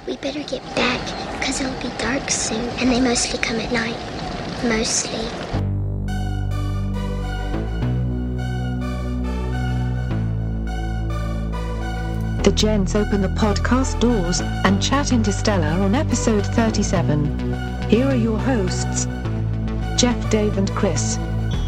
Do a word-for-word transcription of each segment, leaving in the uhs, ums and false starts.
We better get back, because it'll be dark soon, and they mostly come at night. Mostly. The gents open the podcast doors and chat interstellar on episode thirty-seven. Here are your hosts, Jeff, Dave, and Chris.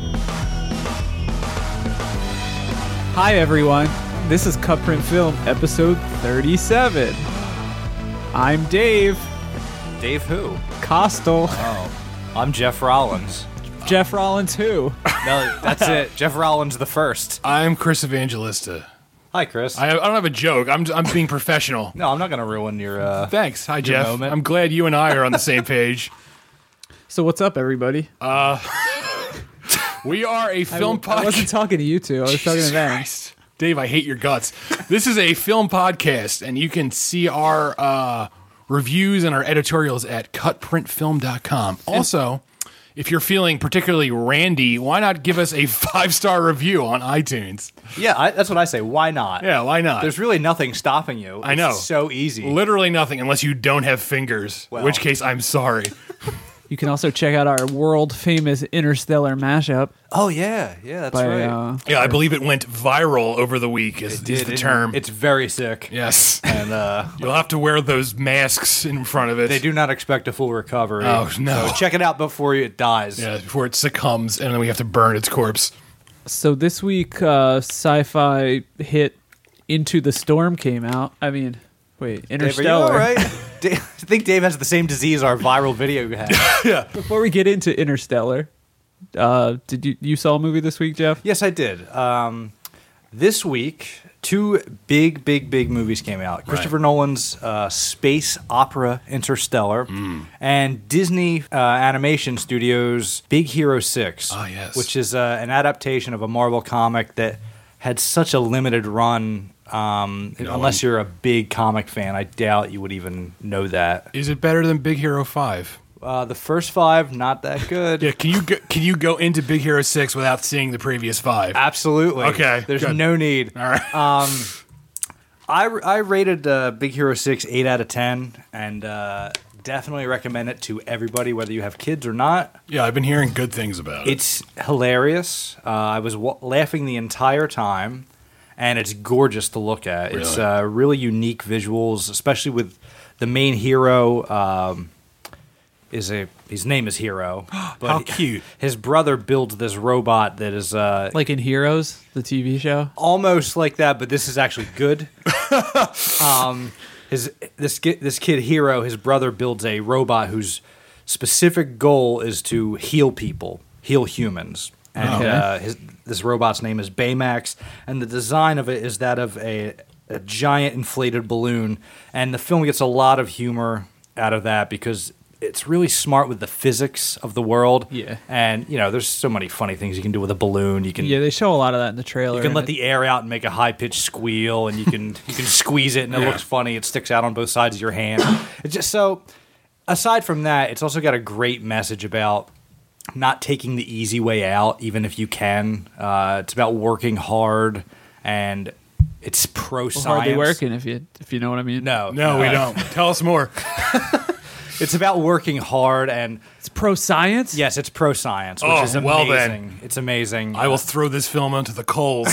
Hi everyone, this is Cutprint Film, episode thirty-seven. I'm Dave. Dave who? Costal. Oh, I'm Jeff Rollins. Jeff Rollins who? No, that's it. Jeff Rollins the first. I'm Chris Evangelista. Hi, Chris. I, I don't have a joke. I'm I'm being professional. No, I'm not going to ruin your. Uh, Thanks. Hi, your Jeff. moment. I'm glad you and I are on the same page. So what's up, everybody? Uh, we are a film I, I wasn't podcast. talking to you two. I was talking to Jesus them. Christ. Dave, I hate your guts. This is a film podcast, and you can see our uh, reviews and our editorials at cut print film dot com. Also, if you're feeling particularly randy, why not give us a five-star review on iTunes? yeah, I, that's what I say. Why not? Yeah, why not? There's really nothing stopping you. I know. It's so easy. Literally nothing unless you don't have fingers, Well. in which case I'm sorry. You can also check out our world famous Interstellar mashup Oh, yeah. Yeah, that's by right. uh, Yeah, I believe it went viral over the week is, It is did. the It- term. It's very sick. Yes. And uh, You'll have to wear those masks in front of it. they do not expect a full recovery. Oh, no. So check it out before it dies. Yeah, before it succumbs, and then we have to burn its corpse. So this week, uh, sci-fi hit Into the Storm came out. I mean, wait, Dave, are you Interstellar. all right? Dave, I think Dave has the same disease our viral video had. Before we get into Interstellar, uh, did you you saw a movie this week, Jeff? Yes, I did. Um, this week, two big, big, big movies came out. Christopher Nolan's uh, space opera Interstellar and Disney uh, Animation Studios' Big Hero six, Ah, yes. which is uh, an adaptation of a Marvel comic that had such a limited run. Um, unless you're a big comic fan, I doubt you would even know that. Is it better than Big Hero five? Uh, the first five, not that good. Yeah, can you go, can you go into Big Hero six without seeing the previous five? Absolutely. Okay, There's good. no need. All right. Um, I, I rated uh, Big Hero six eight out of ten, and uh, definitely recommend it to everybody, whether you have kids or not. Yeah, I've been hearing good things about it. It's hilarious. Uh, I was w- laughing the entire time, and it's gorgeous to look at. It's Really? uh, really unique visuals, especially with the main hero. Um, is a his name is Hero. But How he- cute. His brother builds this robot that is uh, Like in Heroes, the T V show. almost like that, but this is actually good. um, his this ki- this kid Hero, his brother builds a robot whose specific goal is to heal people, heal humans, and Okay. uh, his, this robot's name is Baymax, and the design of it is that of a, a giant inflated balloon, and the film gets a lot of humor out of that because it's really smart with the physics of the world. Yeah. And, you know, there's so many funny things you can do with a balloon. You can Yeah, they show a lot of that in the trailer. you can and let it- the air out and make a high pitched squeal, and you can you can squeeze it, and it Yeah. looks funny. It sticks out on both sides of your hand. It's just so. Aside from that, it's also got a great message about not taking the easy way out, even if you can. Uh, it's about working hard, and it's pro well, science. hardly working if you if you know what I mean. No, no, we uh, don't. Tell us more. It's about working hard, and It's pro science. yes, it's pro science, which Oh, is amazing. well then. It's amazing. I will throw this film onto the coals.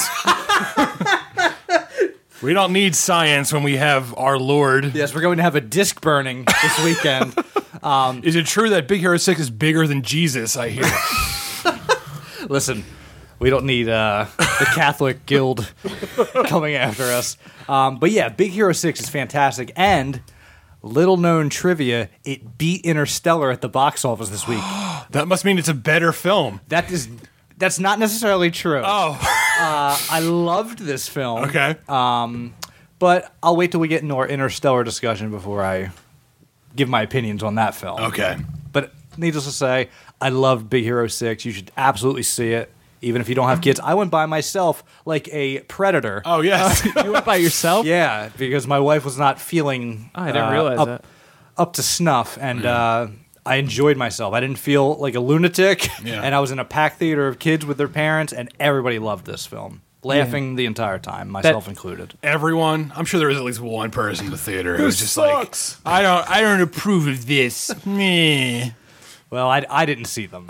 We don't need science when we have our Lord. Yes, we're going to have a disc burning this weekend. Is it true that Big Hero six is bigger than Jesus, I hear? Listen, we don't need uh, the Catholic Guild coming after us. Um, but yeah, Big Hero six is fantastic. And little known trivia, it beat Interstellar at the box office this week. That must mean it's a better film. That is, that's not necessarily true. Oh, Uh, I loved this film. okay. But I'll wait till we get into our Interstellar discussion before I give my opinions on that film. Okay. But needless to say, I love Big Hero six. You should absolutely see it, even if you don't have kids. I went by myself like a predator. Oh, yes. You went by yourself. Yeah, because my wife was not feeling Oh, I didn't uh, realize up, that. up to snuff, and uh, I enjoyed myself. I didn't feel like a lunatic, Yeah. and I was in a packed theater of kids with their parents, and everybody loved this film. laughing the entire time, myself included. Everyone, I'm sure there was at least one person in the theater who was just sucks. like, I don't, I don't approve of this. Meh. Well, I, I didn't see them.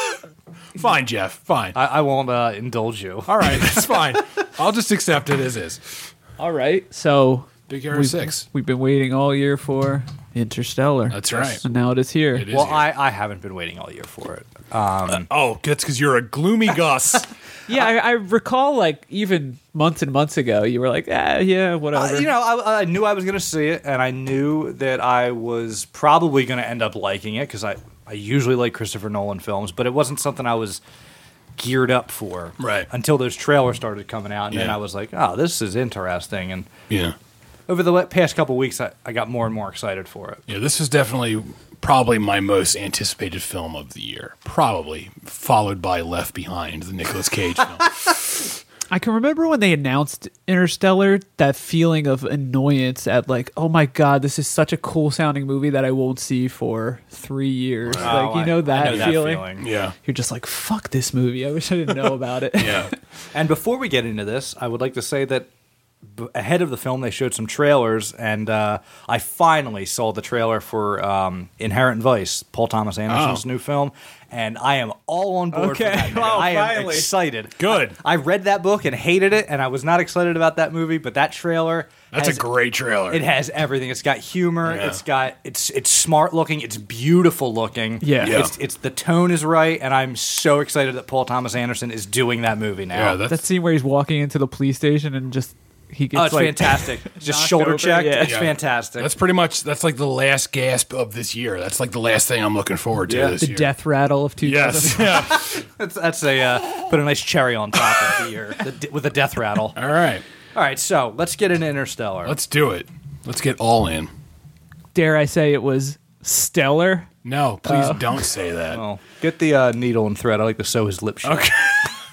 Fine, Jeff. Fine. I, I won't uh, indulge you. All right, that's fine. I'll just accept it as is. All right, so Big Hero we've, Six. We've been waiting all year for Interstellar. That's right. And now it is here. It is Well, here. I, I haven't been waiting all year for it. Um, Oh, that's because you're a gloomy Gus. Yeah, I, I recall like even months and months ago, you were like, ah, yeah, whatever. Uh, you know, I, I knew I was going to see it, and I knew that I was probably going to end up liking it because I, I usually like Christopher Nolan films, but it wasn't something I was geared up for Right. until those trailers started coming out, and then Yeah. I was like, oh, this is interesting. And yeah. over the le- past couple weeks, I, I got more and more excited for it. Yeah, this is definitely probably my most anticipated film of the year. Probably followed by Left Behind, the Nicolas Cage film. I can remember when they announced Interstellar, that feeling of annoyance at like, oh my god, this is such a cool sounding movie that I won't see for three years. Oh, Like, you I- know I that, know that feeling? feeling. Yeah. You're just like, fuck this movie. I wish I didn't know about it. Yeah. And before we get into this, I would like to say that b- ahead of the film, they showed some trailers, and uh, I finally saw the trailer for um, Inherent Vice, Paul Thomas Anderson's Oh. new film, and I am all on board Okay. for that. man. Oh, I am finally. excited. Good. I, I read that book and hated it, and I was not excited about that movie, but that trailer... That's has- a great trailer. It has everything. It's got humor. Yeah. It's got it's it's smart looking. It's beautiful looking. Yeah. Yeah. It's it's the tone is right, and I'm so excited that Paul Thomas Anderson is doing that movie now. Yeah, that's, That scene where he's walking into the police station and just he gets Oh, it's like fantastic. Just knocked shoulder over, checked. yeah. It's Yeah. fantastic. that's pretty much that's like the last gasp of this year. That's like the last thing I'm looking forward to Yeah. this the year. death rattle of two thousand. Yes. Yeah. That's, that's a uh, put a nice cherry on top of the year the, d- with a death rattle. All right. All right, so let's get into Interstellar. Let's do it. Let's get all in. Dare I say it was stellar? No, please Uh, don't say that. Oh, get the uh, needle and thread. I like to sew his lip shut. Okay.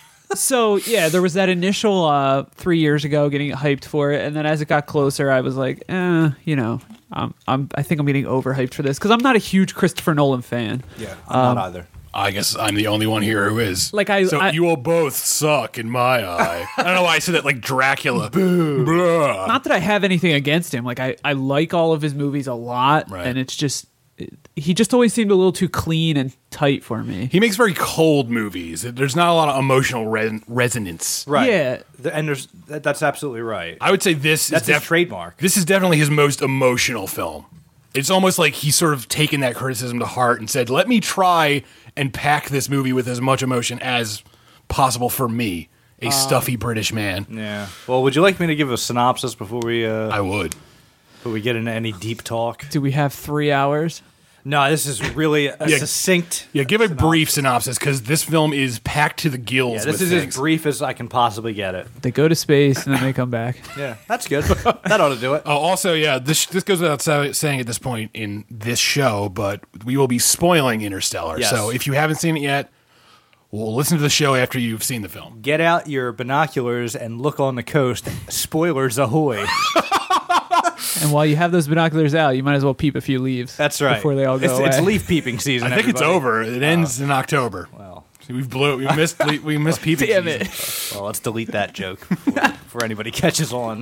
So yeah, there was that initial uh, three years ago getting hyped for it, and then as it got closer, I was like, eh, you know, I'm, I'm, I think I'm getting overhyped for this because I'm not a huge Christopher Nolan fan. Yeah, I'm not either. I guess I'm the only one here who is. Like, I- so I- you will both suck in my eye. I don't know why I said that like Dracula. Boo. Blah. Not that I have anything against him. Like I, I like all of his movies a lot, Right. and it's just it, he just always seemed a little too clean and tight for me. He makes very cold movies. There's not a lot of emotional re- resonance. Right. Yeah. The, and there's that, that's absolutely right. I would say this That's is his def- trademark. This is definitely his most emotional film. It's almost like he's sort of taken that criticism to heart and said, "Let me try and pack this movie with as much emotion as possible for me, a stuffy British man." Yeah. Well, would you like me to give a synopsis before we uh, I would. before we get into any deep talk? Do we have three hours? No, this is really a Yeah. succinct. Yeah, give a brief synopsis because this film is packed to the gills. Yeah, this with is things. as brief as I can possibly get it. They go to space and then they come back. Yeah, that's good. That ought to do it. Oh, also, yeah, this this goes without sa- saying at this point in this show, but we will be spoiling Interstellar. Yes. So if you haven't seen it yet, well, listen to the show after you've seen the film. Get out your binoculars and look on the coast. Spoilers ahoy. And while you have those binoculars out, you might as well peep a few leaves. That's right. Before they all go it's, away. it's leaf peeping season. I think it's everybody. over. It ends in October. Well, We've blew. We missed. we missed peeping. Damn season. it. well, let's delete that joke before, before anybody catches on.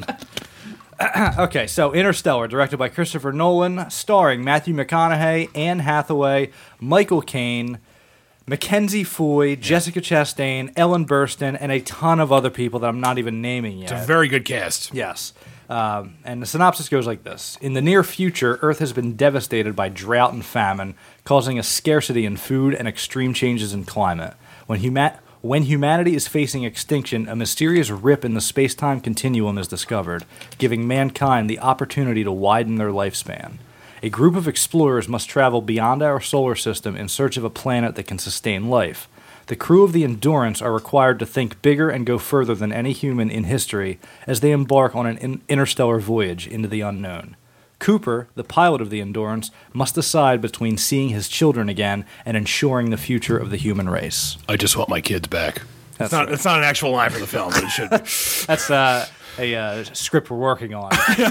Okay, so Interstellar, directed by Christopher Nolan, starring Matthew McConaughey, Anne Hathaway, Michael Caine, Mackenzie Foy, Jessica Chastain, Ellen Burstyn, and a ton of other people that I'm not even naming yet. It's a very good cast. Yes. Um, and the synopsis goes like this. In the near future, Earth has been devastated by drought and famine, causing a scarcity in food and extreme changes in climate. When, huma- when humanity is facing extinction, a mysterious rip in the space-time continuum is discovered, giving mankind the opportunity to widen their lifespan. A group of explorers must travel beyond our solar system in search of a planet that can sustain life. The crew of the Endurance are required to think bigger and go further than any human in history as they embark on an in- interstellar voyage into the unknown. Cooper, the pilot of the Endurance, must decide between seeing his children again and ensuring the future of the human race. I just want my kids back. That's It's not. right. It's not an actual line for the film, but it should be. That's uh, a uh, script we're working on.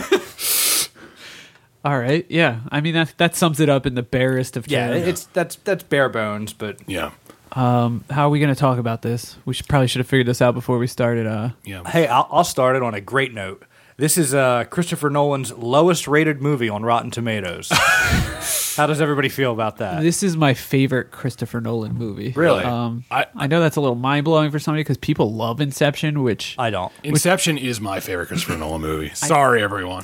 All right. Yeah. I mean, that that sums it up in the barest of Yeah, terms. it's that's that's bare bones, but Yeah. Um, how are we going to talk about this? We should probably should have figured this out before we started. Uh, Yeah. Hey, I'll, I'll start it on a great note. This is uh, Christopher Nolan's lowest rated movie on Rotten Tomatoes. How does everybody feel about that? this is my favorite Christopher Nolan movie. Really? Um, I- I, know that's a little mind blowing for somebody because people love Inception, which I don't. Inception is my favorite Christopher Nolan movie. Sorry, everyone.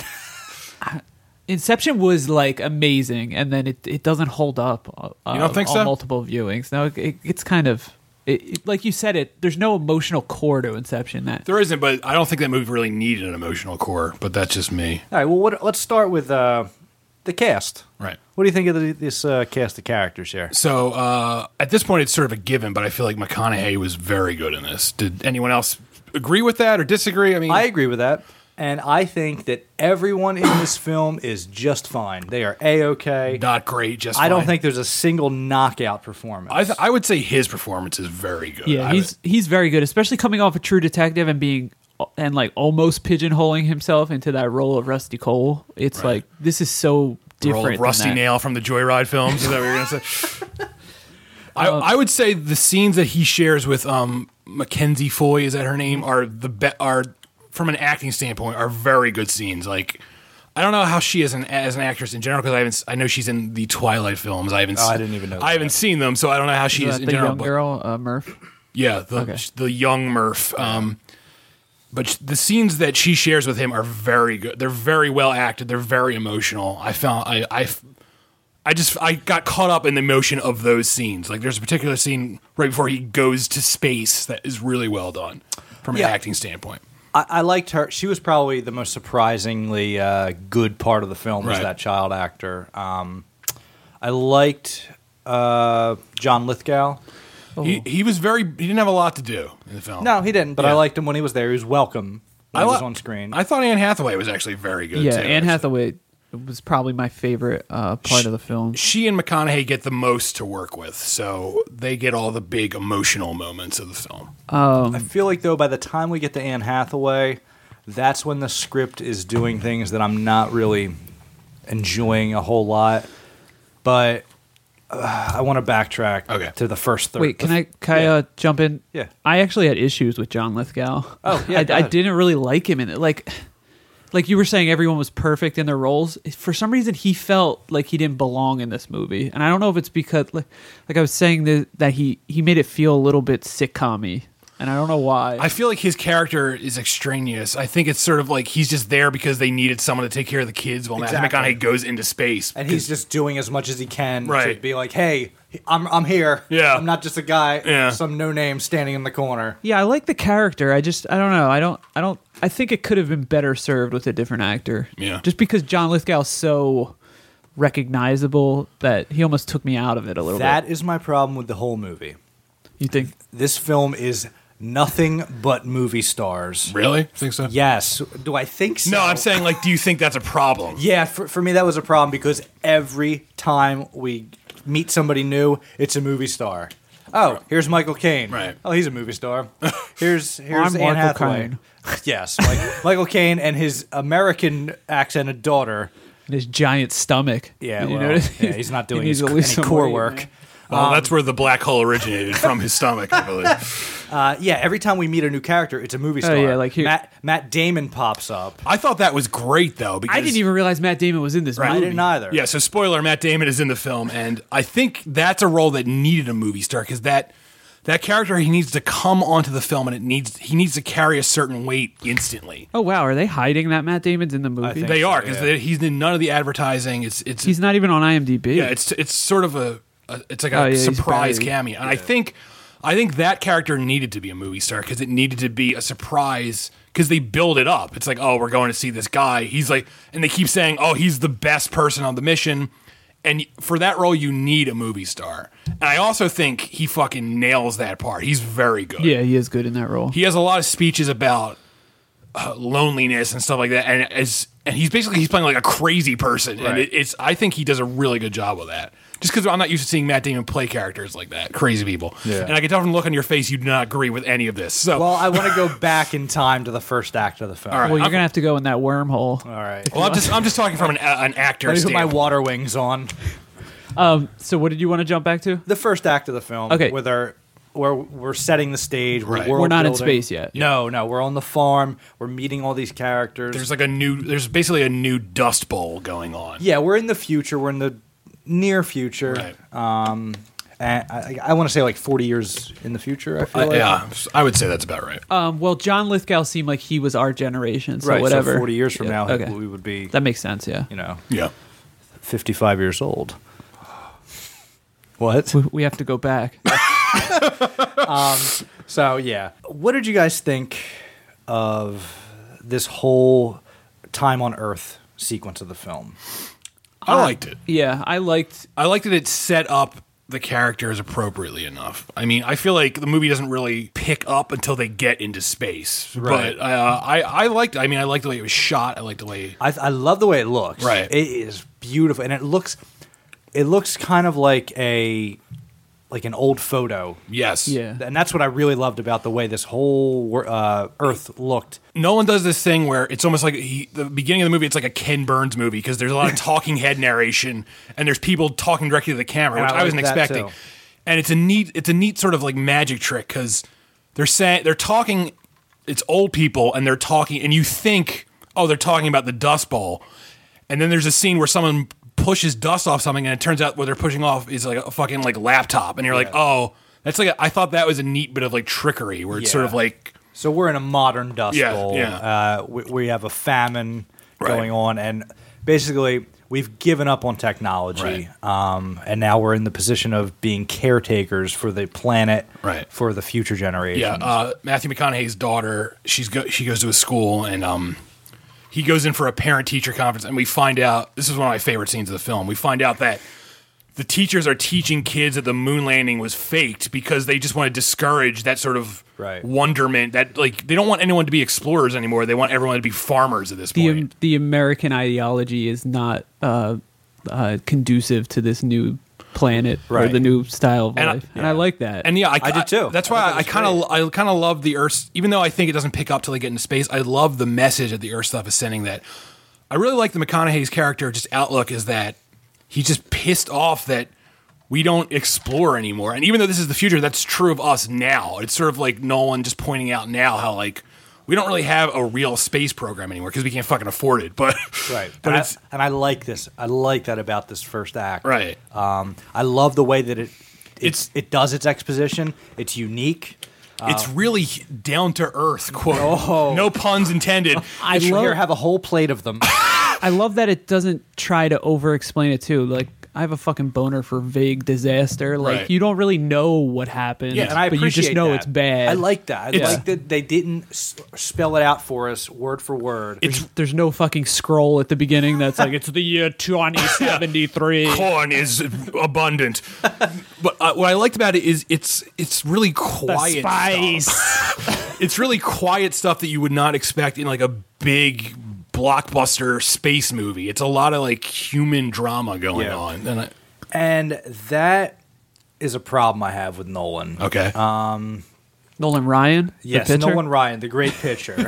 Inception was like amazing, and then it, it doesn't hold up. Uh, You don't think on so? multiple viewings. No, it, it's kind of it, it- like you said. It there's no emotional core to Inception. That There isn't, but I don't think that movie really needed an emotional core. But that's just me. All right, well, what, let's start with uh, the cast. Right. What do you think of the, this uh, cast of characters here? So uh, at this point, it's sort of a given, but I feel like McConaughey was very good in this. Did anyone else agree with that or disagree? I mean, I agree with that. And I think that everyone in this film is just fine. They are A-okay. not great. Just I don't fine. think there's a single knockout performance. I, th- I would say his performance is very good. yeah, I he's he's very good, especially coming off a True Detective and being and like almost pigeonholing himself into that role of Rusty Cole. It's Right. like this is so the role different. of Rusty than that. Nail from the Joyride films. Is that what you're going to say? I, I would say the scenes that he shares with um, Mackenzie Foy, is that her name, are the be- are from an acting standpoint are very good scenes. Like, I don't know how she is an, as an actress in general because I haven't. I know she's in the Twilight films. I haven't. Oh, I se- didn't even know I haven't that. seen them, so I don't know how she Is is that in the general. young but- girl, uh, Murph. Yeah, the Okay. the young Murph. Um, but sh- the scenes that she shares with him are very good. They're very well acted. They're very emotional. I found I I, f- I just I got caught up in the emotion of those scenes. Like there's a particular scene right before he goes to space that is really well done from an Yeah. acting standpoint. I, I liked her. She was probably the most surprisingly uh, good part of the film was Right. that child actor. Um, I liked uh, John Lithgow. He he was very he didn't have a lot to do in the film. No, he didn't, but I Yeah. liked him when he was there. He was welcome when I he was li- on screen. I thought Anne Hathaway was actually very good. Yeah, too, Anne actually. Hathaway was probably my favorite uh, part of the film. She and McConaughey get the most to work with, so they get all the big emotional moments of the film. I feel like, though, by the time we get to Anne Hathaway, that's when the script is doing things that I'm not really enjoying a whole lot. But uh, I want to backtrack Okay. to the first third. Wait, can I can I Yeah. uh, jump in? Yeah. I actually had issues with John Lithgow. Oh, yeah, I, go I ahead. didn't really like him in it. Like, like you were saying, everyone was perfect in their roles. For some reason, he felt like he didn't belong in this movie, and I don't know if it's because, like, like I was saying, that that he he made it feel a little bit sitcom-y, and I don't know why. I feel like his character is extraneous. I think it's sort of like he's just there because they needed someone to take care of the kids while Matthew Exactly. McConaughey goes into space. And he's just doing as much as he can to Right. be like, hey, I'm I'm here. Yeah. I'm not just a guy, Yeah. some no name standing in the corner. yeah, I like the character. I just I don't know. I don't I don't. I think it could have been better served with a different actor. Yeah. Just because John Lithgow's so recognizable that he almost took me out of it a little That bit. is my problem with the whole movie. You think? This film is nothing but movie stars. Really? Think so? Yes. Do I think so? No, I'm saying like, do you think that's a problem? Yeah, for, for me that was a problem because every time we meet somebody new, it's a movie star. Oh, here's Michael Caine. Right. Oh, he's a movie star. Here's here's I'm Anne Michael Hathaway. Caine. Yes, like, Michael Caine and his American accented daughter. And his giant stomach. Yeah, You well, notice? yeah, he's not doing He needs his, to lose any some core weight, work. man. Well, that's where the black hole originated from his stomach, I believe. Uh, yeah, every time we meet a new character, it's a movie star. Oh, yeah, like here- Matt Matt Damon pops up. I thought that was great though because I didn't even realize Matt Damon was in this Right. movie. I didn't either. Yeah, so spoiler, Matt Damon is in the film, and I think that's a role that needed a movie star because that that character he needs to come onto the film, and it needs he needs to carry a certain weight instantly. Oh wow, are they hiding that Matt Damon's in the movie? think- They so, are because yeah. he's in none of the advertising. It's it's He's not even on IMDb. yeah, it's it's sort of a, a it's like a Oh, yeah, he's surprise buried. cameo, and I think I think that character needed to be a movie star because it needed to be a surprise because they build it up. It's like, oh, we're going to see this guy. He's like, and they keep saying, oh, he's the best person on the mission. And for that role, you need a movie star. And I also think he fucking nails that part. He's very good. Yeah, he is good in that role. He has a lot of speeches about uh, loneliness and stuff like that, and as and he's basically he's playing like a crazy person, and Right. it, it's I think he does a really good job with that. Just because I'm not used to seeing Matt Damon play characters like that, crazy people, Yeah. and I can tell from the look on your face you do not agree with any of this. So, Well, I want to go back in time to the first act of the film. All right. Well, you're I'm- gonna have to go in that wormhole. All right. well, I'm just I'm just talking from an, uh, an actor Let me put my standpoint. water wings on. Um, so what did you want to jump back to? The first act of the film, Okay. with our where we're setting the stage. We're, Right. world We're not in building. space yet. No, no, we're on the farm. We're meeting all these characters. There's like a new. There's basically a new Dust Bowl going on. yeah, we're in the future. We're in the near future. Right. Um, and I, I want to say like forty years in the future. I feel Uh, like. yeah, I would say that's about right. Um, well, John Lithgow seemed like he was our generation, so right. whatever. So forty years from Yeah, now, okay. we would be, That makes sense. Yeah, you know, Yeah. fifty-five years old. What? we, we have to go back. So yeah, what did you guys think of this whole time on Earth sequence of the film? I liked it. Yeah, I liked. I liked that it set up the characters appropriately enough. I mean, I feel like the movie doesn't really pick up until they get into space. Right. But uh, I, I liked. I mean, I liked the way it was shot. I liked the way. I, I love the way it looks. Right. It is beautiful, and it looks, it looks kind of like a, like an old photo. Yes. Yeah. And that's what I really loved about the way this whole wor- uh, Earth looked. Nolan does this thing where it's almost like he, the beginning of the movie. It's like a Ken Burns movie because there's a lot of talking head narration and there's people talking directly to the camera, And which I I, wasn't like that, expecting. too. And it's a neat, it's a neat sort of like magic trick because they're saying they're talking. It's old people and they're talking, and you think, oh, they're talking about the Dust Bowl, and then there's a scene where someone pushes dust off something, and it turns out what they're pushing off is like a fucking like laptop, and you're like, oh, that's like a, I thought that was a neat bit of like trickery where it's sort of Yeah. like. So we're in a modern Dust Yeah, Bowl. yeah. Uh, we, we have a famine Right. going on, and basically we've given up on technology, um, and now we're in the position of being caretakers for the planet, Right. for the future generations. Yeah, uh, Matthew McConaughey's daughter. She's go- she goes to a school, and um, he goes in for a parent-teacher conference, and we find out this is one of my favorite scenes of the film. We find out that the teachers are teaching kids that the moon landing was faked because they just want to discourage that sort of Right. wonderment. That like they don't want anyone to be explorers anymore. They want everyone to be farmers at this the point. the American ideology is not uh, uh, conducive to this new planet or Right. the new style of And I- life, and I like that. And yeah, I, I did too. That's I why thought I, that was kind of I kind of love the Earth, even though I think it doesn't pick up till they get into space. I love the message that the Earth stuff is sending. That I really like the McConaughey's character. Just outlook is that he's just pissed off that we don't explore anymore. And even though this is the future, that's true of us now. It's sort of like Nolan just pointing out now how like we don't really have a real space program anymore because we can't fucking afford it. But Right. but and, it's I, and I like this. I like that about this first act. right. Um, I love the way that it it's, It's- it does its exposition. It's unique. It's really down to earth. Quote. Oh. No puns intended. I Here, love have a whole plate of them. I love that it doesn't try to over explain it too. Like I have a fucking boner for vague disaster. Like Right. you don't really know what happened, Yeah, and I but you appreciate just know that. it's bad. I like that. I It's- like that they didn't s- spell it out for us word for word. It's There's no fucking scroll at the beginning that's like it's the year twenty seventy-three. corn is abundant. But uh, what I liked about it is it's it's really quiet Spice. stuff. It's really quiet stuff that you would not expect in like a big blockbuster space movie. It's a lot of like human drama going Yeah. on. And I, and that is a problem I have with Nolan. okay. Nolan Ryan. the Yes, pitcher? Nolan Ryan, the great pitcher.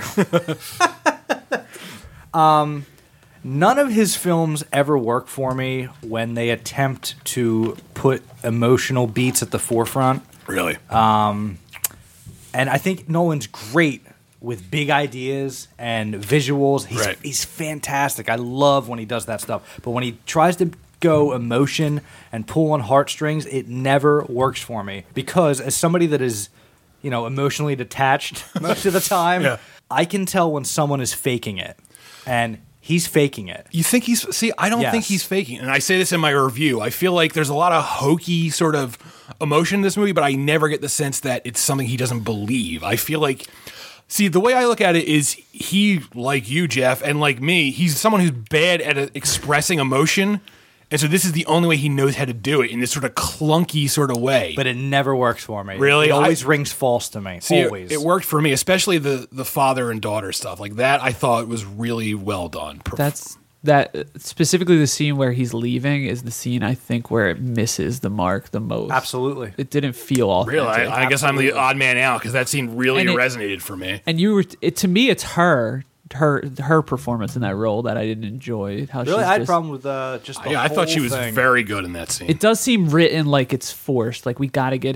um, none of his films ever work for me when they attempt to put emotional beats at the forefront. really. And I think Nolan's great with big ideas and visuals. He's, Right. he's fantastic. I love when he does that stuff. But when he tries to go emotion and pull on heartstrings, it never works for me. Because as somebody that is, you know, emotionally detached most of the time, Yeah. I can tell when someone is faking it. And he's faking it. You think he's see? I don't Yes. think he's faking, and I say this in my review. I feel like there's a lot of hokey sort of emotion in this movie, but I never get the sense that it's something he doesn't believe. I feel like, see, the way I look at it is he, like you, Jeff, and like me, he's someone who's bad at uh, expressing emotion, and so this is the only way he knows how to do it in this sort of clunky sort of way. But it never works for me. Really? It always I- rings false to me. See, it- always. It, worked for me, especially the the father and daughter stuff like that. I thought was really well done. Perf- That's that specifically the scene where he's leaving is the scene I think where it misses the mark the most. Absolutely. It didn't feel authentic. really. I, I guess I'm the Absolutely. odd man out because that scene really And it- resonated for me. And you were it, to me, it's her, her, her performance in that role that I didn't enjoy. How Really? she's I had a just- problem with uh, just the Yeah, I thought she whole was thing. very good in that scene. It does seem written like it's forced. Like we got to get him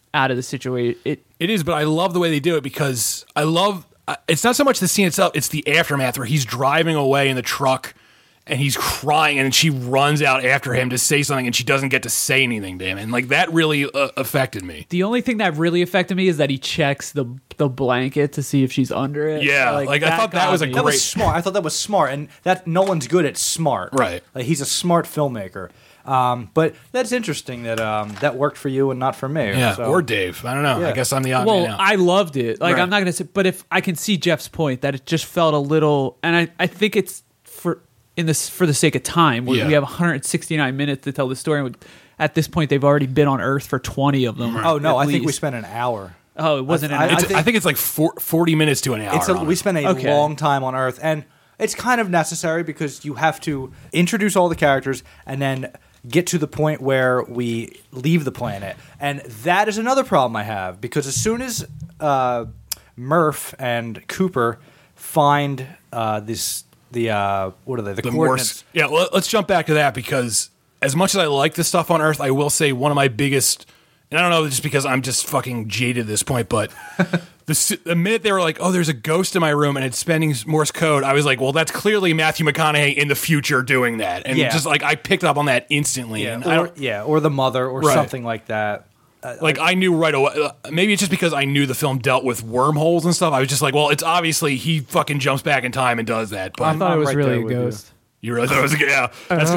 out of the situation. It It is, but I love the way they do it because I love. uh, It's not so much the scene itself; it's the aftermath where he's driving away in the truck and he's crying, and she runs out after him to say something, and she doesn't get to say anything to him, and like that really uh, affected me. the only thing that really affected me is that he checks the the blanket to see if she's under it. Yeah, like, I thought that got was a me. That great- was smart. I thought that was smart, and that Nolan's good at smart. Right. Like, he's a smart filmmaker. Um, but that's interesting that um, that worked for you and not for me. Yeah, So- or Dave. I don't know. I Yeah. guess I'm the odd Well, man out. I loved it. Like Right. I'm not gonna say, but if I can see Jeff's point that it just felt a little, and I, I think it's for in this for the sake of time. We, Yeah. we have one hundred sixty-nine minutes to tell the story. And at this point, they've already been on Earth for twenty of them. Oh no, at I think we least. spent an hour. Oh, it wasn't. I- an I It's- hour. think- I think it's like four, forty minutes to an hour. It's a, on we it. spent a Okay. long time on Earth, and it's kind of necessary because you have to introduce all the characters and then get to the point where we leave the planet. And that is another problem I have because as soon as uh, Murph and Cooper find uh, this, the uh, what are they? The, the coordinates. Morse. Yeah, well, let's jump back to that because as much as I like the stuff on Earth, I will say one of my biggest, and I don't know, just because I'm just fucking jaded at this point, but the, s- the minute they were like, "Oh, there's a ghost in my room," and it's spending Morse code, I was like, "Well, that's clearly Matthew McConaughey in the future doing that," and Yeah. just like I picked up on that instantly. Yeah, and I or, don't, yeah, or the mother, or Right. something like that. Uh, like I knew right away. uh, Maybe it's just because I knew the film dealt with wormholes and stuff. I was just like, "Well, it's obviously he fucking jumps back in time and does that." But I thought it I'm was right really there a with you. ghost. you really thought it was a yeah. That's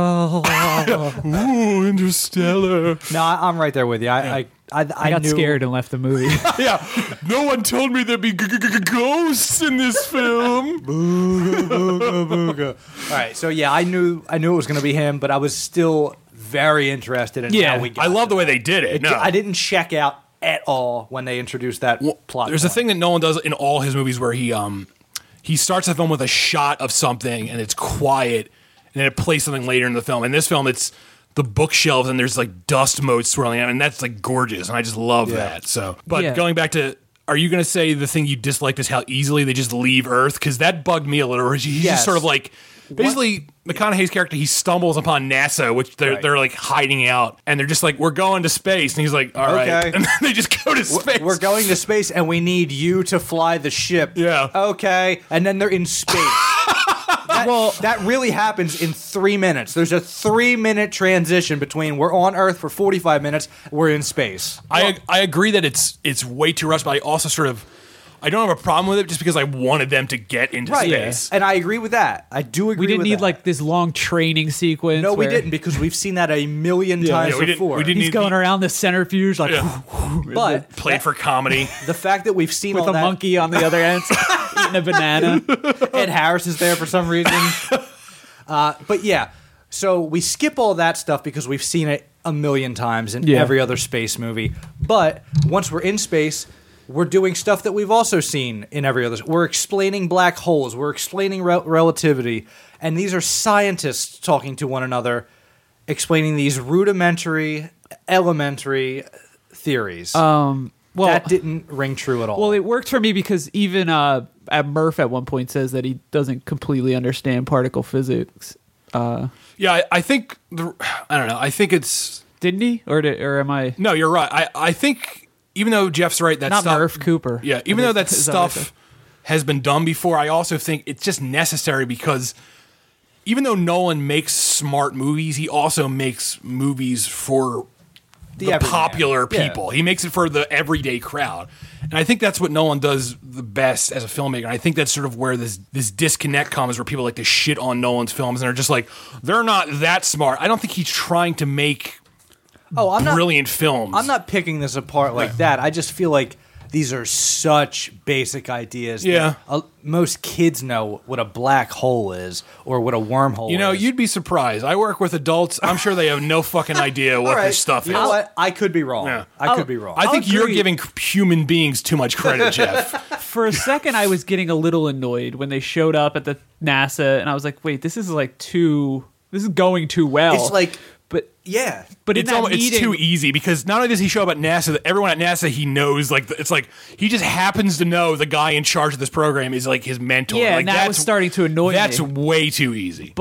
Ooh, Interstellar. No, I, I'm right there with you. I, I, I, I, I got knew, scared and left the movie. Yeah, no one told me there'd be g- g- g- ghosts in this film. All right, so yeah, I knew I knew it was going to be him, but I was still very interested in Yeah, how we got I love to the way that. they did it. No, I didn't check out at all when they introduced that plot. There's a point. thing that Nolan does in all his movies where he um he starts the film with a shot of something and it's quiet, and then it plays something later in the film. In this film, it's the bookshelves and there's like dust motes swirling out, and that's like gorgeous, and I just love Yeah. that. So, but Yeah. going back to. Are you going to say the thing you disliked is how easily they just leave Earth? Because that bugged me a little. He's Yes. just sort of like, basically, McConaughey's character, he stumbles upon NASA, which they're, Right. they're like hiding out. And they're just like, we're going to space. And he's like, all right. Okay. And then they just go to space. We're going to space, and we need you to fly the ship. Yeah. Okay, and then they're in space. that, Well- that really happens in three minutes. There's a three-minute transition between we're on Earth for forty-five minutes, we're in space. I I agree that it's it's way too rushed, but I also sort of I don't have a problem with it just because I wanted them to get into Right, space. and I agree with that. I do agree. We didn't with need that. like this long training sequence. No, we where didn't because we've seen that a million times Yeah, we didn't- before. we didn't He's need going the- around the centrifuge like Yeah. but Played for comedy. the fact that we've seen with all a that, monkey on the other end eating a banana. Ed Harris is there for some reason. uh, but yeah, so we skip all that stuff because we've seen it a million times in Yeah. every other space movie. But once we're in space, we're doing stuff that we've also seen in every other. We're explaining black holes. We're explaining rel- relativity, and these are scientists talking to one another, explaining these rudimentary, elementary theories. Um, well, that didn't ring true at all. well, it worked for me because even uh, at Murph at one point says that he doesn't completely understand particle physics. Uh, Yeah, I, I think the, I don't know. I think it's didn't he? Or did, or am I no. You're right. I, I think even though Jeff's right, that not stuff, Murph Cooper? Yeah, even though that Is what I said? stuff has been done before, I also think it's just necessary because even though Nolan makes smart movies, he also makes movies for The the, everyman. popular Yeah. people. He makes it for the everyday crowd. And I think that's what Nolan does the best as a filmmaker. I think that's sort of where this this disconnect comes, where people like to shit on Nolan's films and are just like, they're not that smart. I don't think he's trying to make oh, I'm not. brilliant films. I'm not picking this apart like that. I just feel like these are such basic ideas. Yeah. That, uh, most kids know what a black hole is or what a wormhole You know, is. you'd be surprised. I work with adults. I'm sure they have no fucking idea what All right. this stuff You is. know what? I could be wrong. Yeah. I I'll- could be wrong. I think I'll you're agree. giving human beings too much credit, Jeff. For a second, I was getting a little annoyed when they showed up at the NASA, and I was like, "Wait, this is like too. This is going too well." it's like, but yeah. but in It's, that almost, meeting, it's too easy because not only does he show up at NASA, everyone at NASA he knows. Like it's like he just happens to know the guy in charge of this program is like his mentor. Yeah, like, and that that's- was starting to annoy That's me. way too easy. But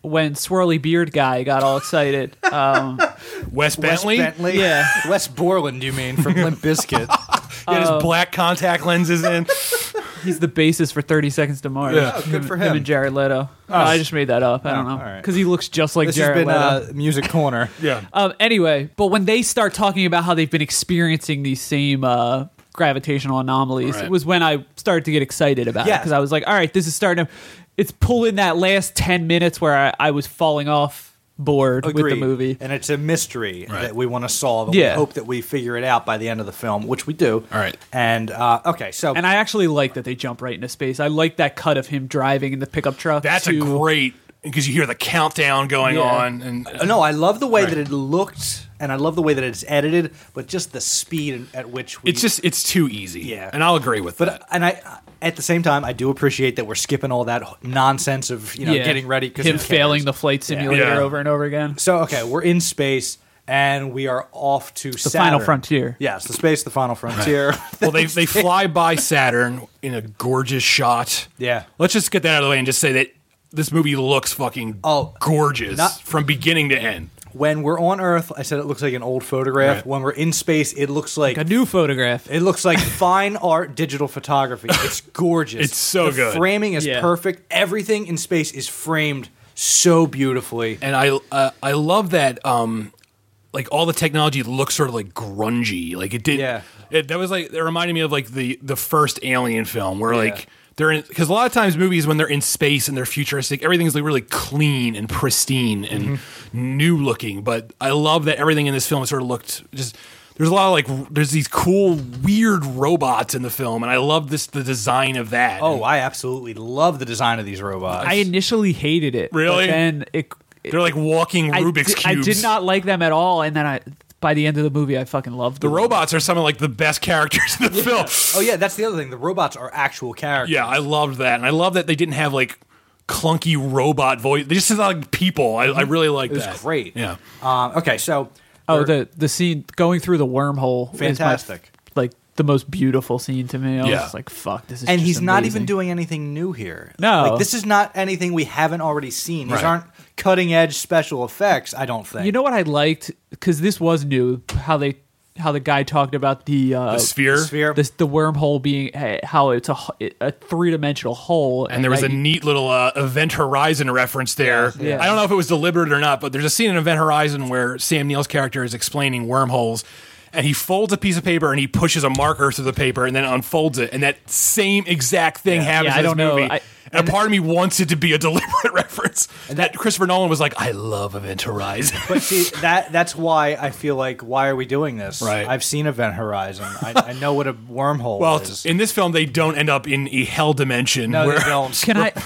when swirly beard guy got all excited. Um, Wes Wes Bentley. Bentley. Yeah. Wes Borland, you mean, from Limp Bizkit. He had his black contact lenses in. he's the bassist for thirty Seconds to Mars. Yeah. Oh, good for Him him. and Jared Leto. No, I just made that up. I don't Oh, know all right. because he looks just like This has Jared been Leto. uh, Music Corner. Yeah. Um, anyway, but when they start talking about how they've been experiencing these same uh, gravitational anomalies, Right. it was when I started to get excited about it Yeah. because I was like, all right, this is starting to, it's pulling that last ten minutes where I, I was falling off board with the Agreed. movie. And it's a mystery Right. that we want to solve. And Yeah. we hope that we figure it out by the end of the film, which we do. All right. And, uh, okay, so. And I actually like that they jump right into space. I like that cut of him driving in the pickup truck. That's to, a great because you hear the countdown going Yeah. on, and Uh, no, I love the way Right. that it looked, and I love the way that it's edited, but just the speed at which we. it's just it's too easy. Yeah. and I'll agree with But that. and I, at the same time, I do appreciate that we're skipping all that nonsense of you know yeah, getting ready because him failing the flight simulator Yeah. over and over again. So okay, we're in space and we are off to The final frontier. Yes, the space, the final frontier. Well, they they fly by Saturn in a gorgeous shot. Yeah. Let's just get that out of the way and just say that this movie looks fucking Oh, gorgeous not- from beginning to end. When we're on Earth, I said it looks like an old photograph. Right. When we're in space, it looks like A new photograph. it looks like fine art digital photography. It's gorgeous. It's so the good. Framing is Yeah. perfect. Everything in space is framed so beautifully. And I uh, I love that um like all the technology looks sort of like grungy. Like it did. Yeah. It, that was like it reminded me of like the the first Alien film where like they're in because a lot of times movies when they're in space and they're futuristic, everything's like really clean and pristine and Mm-hmm. new looking. But I love that everything in this film sort of looked just. There's a lot of like r- there's these cool weird robots in the film, and I love this the design of that. Oh, I absolutely love the design of these robots. I initially hated it. Really? But then it. They're like walking I Rubik's di- I cubes. did not like them at all, and then I, by the end of the movie, I fucking loved The them. robots are some of like the best characters in the film. oh yeah, that's the other thing. The robots are actual characters. Yeah, I loved that, and I love that they didn't have like clunky robot voice. They just sound like people. I, I really like It was that. great. Yeah, Um, okay, so Oh, we're- the the scene going through the wormhole, is my f- Fantastic. like the most beautiful scene to me. I was Yeah. just like, "Fuck, this is." and just he's not amazing. even doing anything new here. No. like this is not anything we haven't already seen. These Right. aren't cutting edge special effects. I don't think. You know what I liked because this was new. How they how the guy talked about the uh, the sphere. the sphere. this the wormhole being eh, how it's a h- a three dimensional hole, And there was that a you- neat little uh, Event Horizon reference there. Yeah, yeah. I don't know if it was deliberate or not, but there's a scene in Event Horizon where Sam Neill's character is explaining wormholes, and he folds a piece of paper and he pushes a marker through the paper and then unfolds it, and that same exact thing happens Yeah, I in this don't know. movie. I- and a part of me wants it to be a deliberate reference. And that Christopher Nolan was like, "I love Event Horizon." But see, that that's why I feel like why are we doing this? Right. I've seen Event Horizon. I, I know what a wormhole Well, is. in this film, they don't end up in a hell dimension. no, where, they don't. Can I?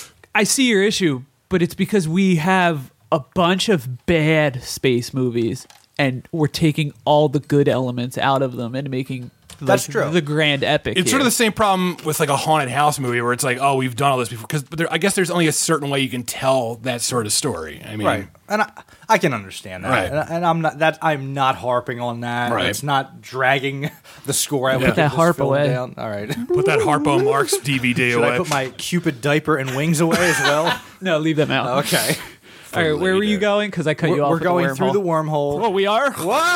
I see your issue, but it's because we have a bunch of bad space movies, and we're taking all the good elements out of them and making like, That's true. the grand epic. It's here. sort of the same problem with like a haunted house movie where it's like, oh, we've done all this before. Because I guess there's only a certain way you can tell that sort of story. I mean, Right, and I, I can understand that, Right. and, and I'm not that I'm not harping on that. Right. It's not dragging the score. I would Put give that this harp film away. Down. All right, put that Harpo Marx D V D should away. I put my Cupid diaper and wings away as well? no, leave them out. Okay, All right, where were you going? Because I cut you we're, off. we're with going the through the wormhole. wormhole. Oh, we are.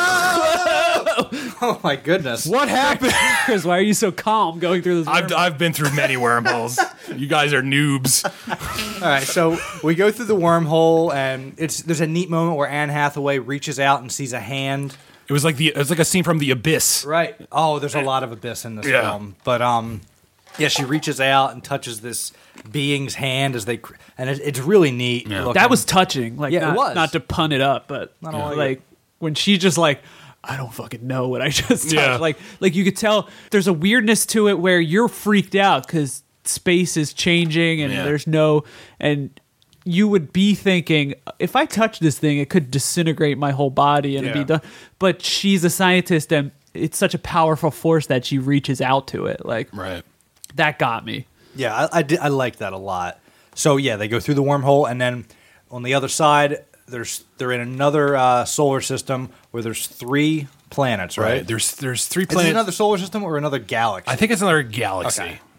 Whoa! Oh my goodness! What happened? Chris, why are you so calm going through this? I've, wormhole? I've been through many wormholes. You guys are noobs. All right, so we go through the wormhole, and it's there's a neat moment where Anne Hathaway reaches out and sees a hand. It was like the it was like a scene from The Abyss. Right. Oh, there's a lot of abyss in this Yeah. film, but um, yeah, she reaches out and touches this being's hand as they, cr- and it, it's really neat. Yeah. looking. that was touching. Like, Yeah, it not, was. not to pun it up, but I don't like like it. when she just like, I don't fucking know what I just touched. Yeah. Like, like you could tell there's a weirdness to it where you're freaked out because space is changing and Yeah. there's no, and you would be thinking, if I touch this thing, it could disintegrate my whole body and it'd Yeah. be done. But she's a scientist and it's such a powerful force that she reaches out to it. Like, Right. that got me. Yeah, I, I, did, I like that a lot. So yeah, they go through the wormhole, and then on the other side, there's they're in another uh, solar system where there's three planets. Right? Right. There's there's three Is it planets. another solar system or another galaxy? I think it's another galaxy. Okay.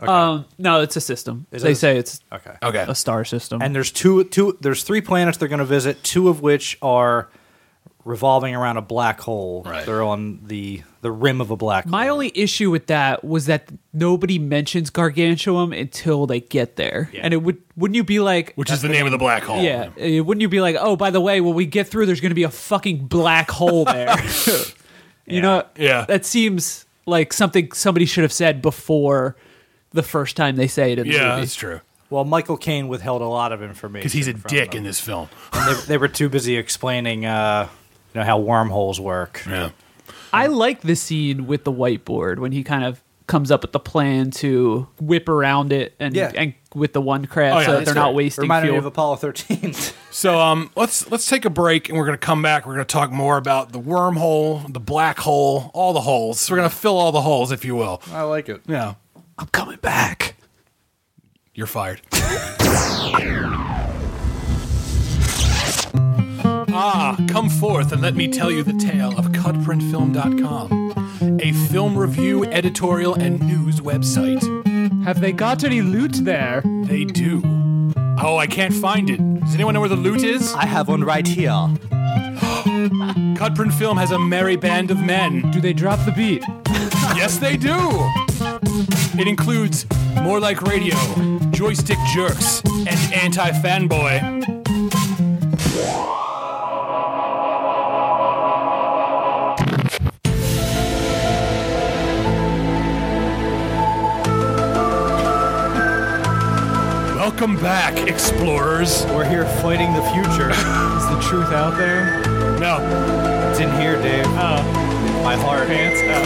Um, no, it's a system. Is they it? say it's Okay. Okay. a star system. And there's two, two. There's three planets they're going to visit. Two of which are revolving around a black hole. Right. They're on the the rim of a black My hole. only issue with that was that nobody mentions Gargantuan until they get there. Yeah. And it would wouldn't you be like Which is the name of the black hole. yeah, uh, wouldn't you be like, "Oh, by the way, when we get through there's going to be a fucking black hole there." You know? Yeah. That seems like something somebody should have said before the first time they say it in the Yeah, movie. that's true. Well, Michael Caine withheld a lot of information Because he's a from dick them. in this film. And they, they were too busy explaining, uh, you know, how wormholes work. Yeah. I like the scene with the whiteboard when he kind of comes up with the plan to whip around it and Yeah. and with the one craft Oh, yeah, so that that's they're not great. wasting Reminded me fuel. of Apollo thirteen. So um, let's let's take a break, and we're going to come back. We're going to talk more about the wormhole, the black hole, all the holes. We're going to fill all the holes, if you will. I like it. Yeah. I'm coming back. You're fired. Ah, come forth and let me tell you the tale of cut print film dot com, a film review, editorial, and news website. Have they got any loot there? They do. Oh, I can't find it. Does anyone know where the loot is? I have one right here. Cut Print Film has a merry band of men. Do they drop the beat? Yes, they do. It includes More Like Radio, Joystick Jerks, and Anti-Fanboy. Welcome back, explorers. We're here fighting the future. Is the truth out there? No, It's in here, Dave. Oh, My heart. pants. Oh.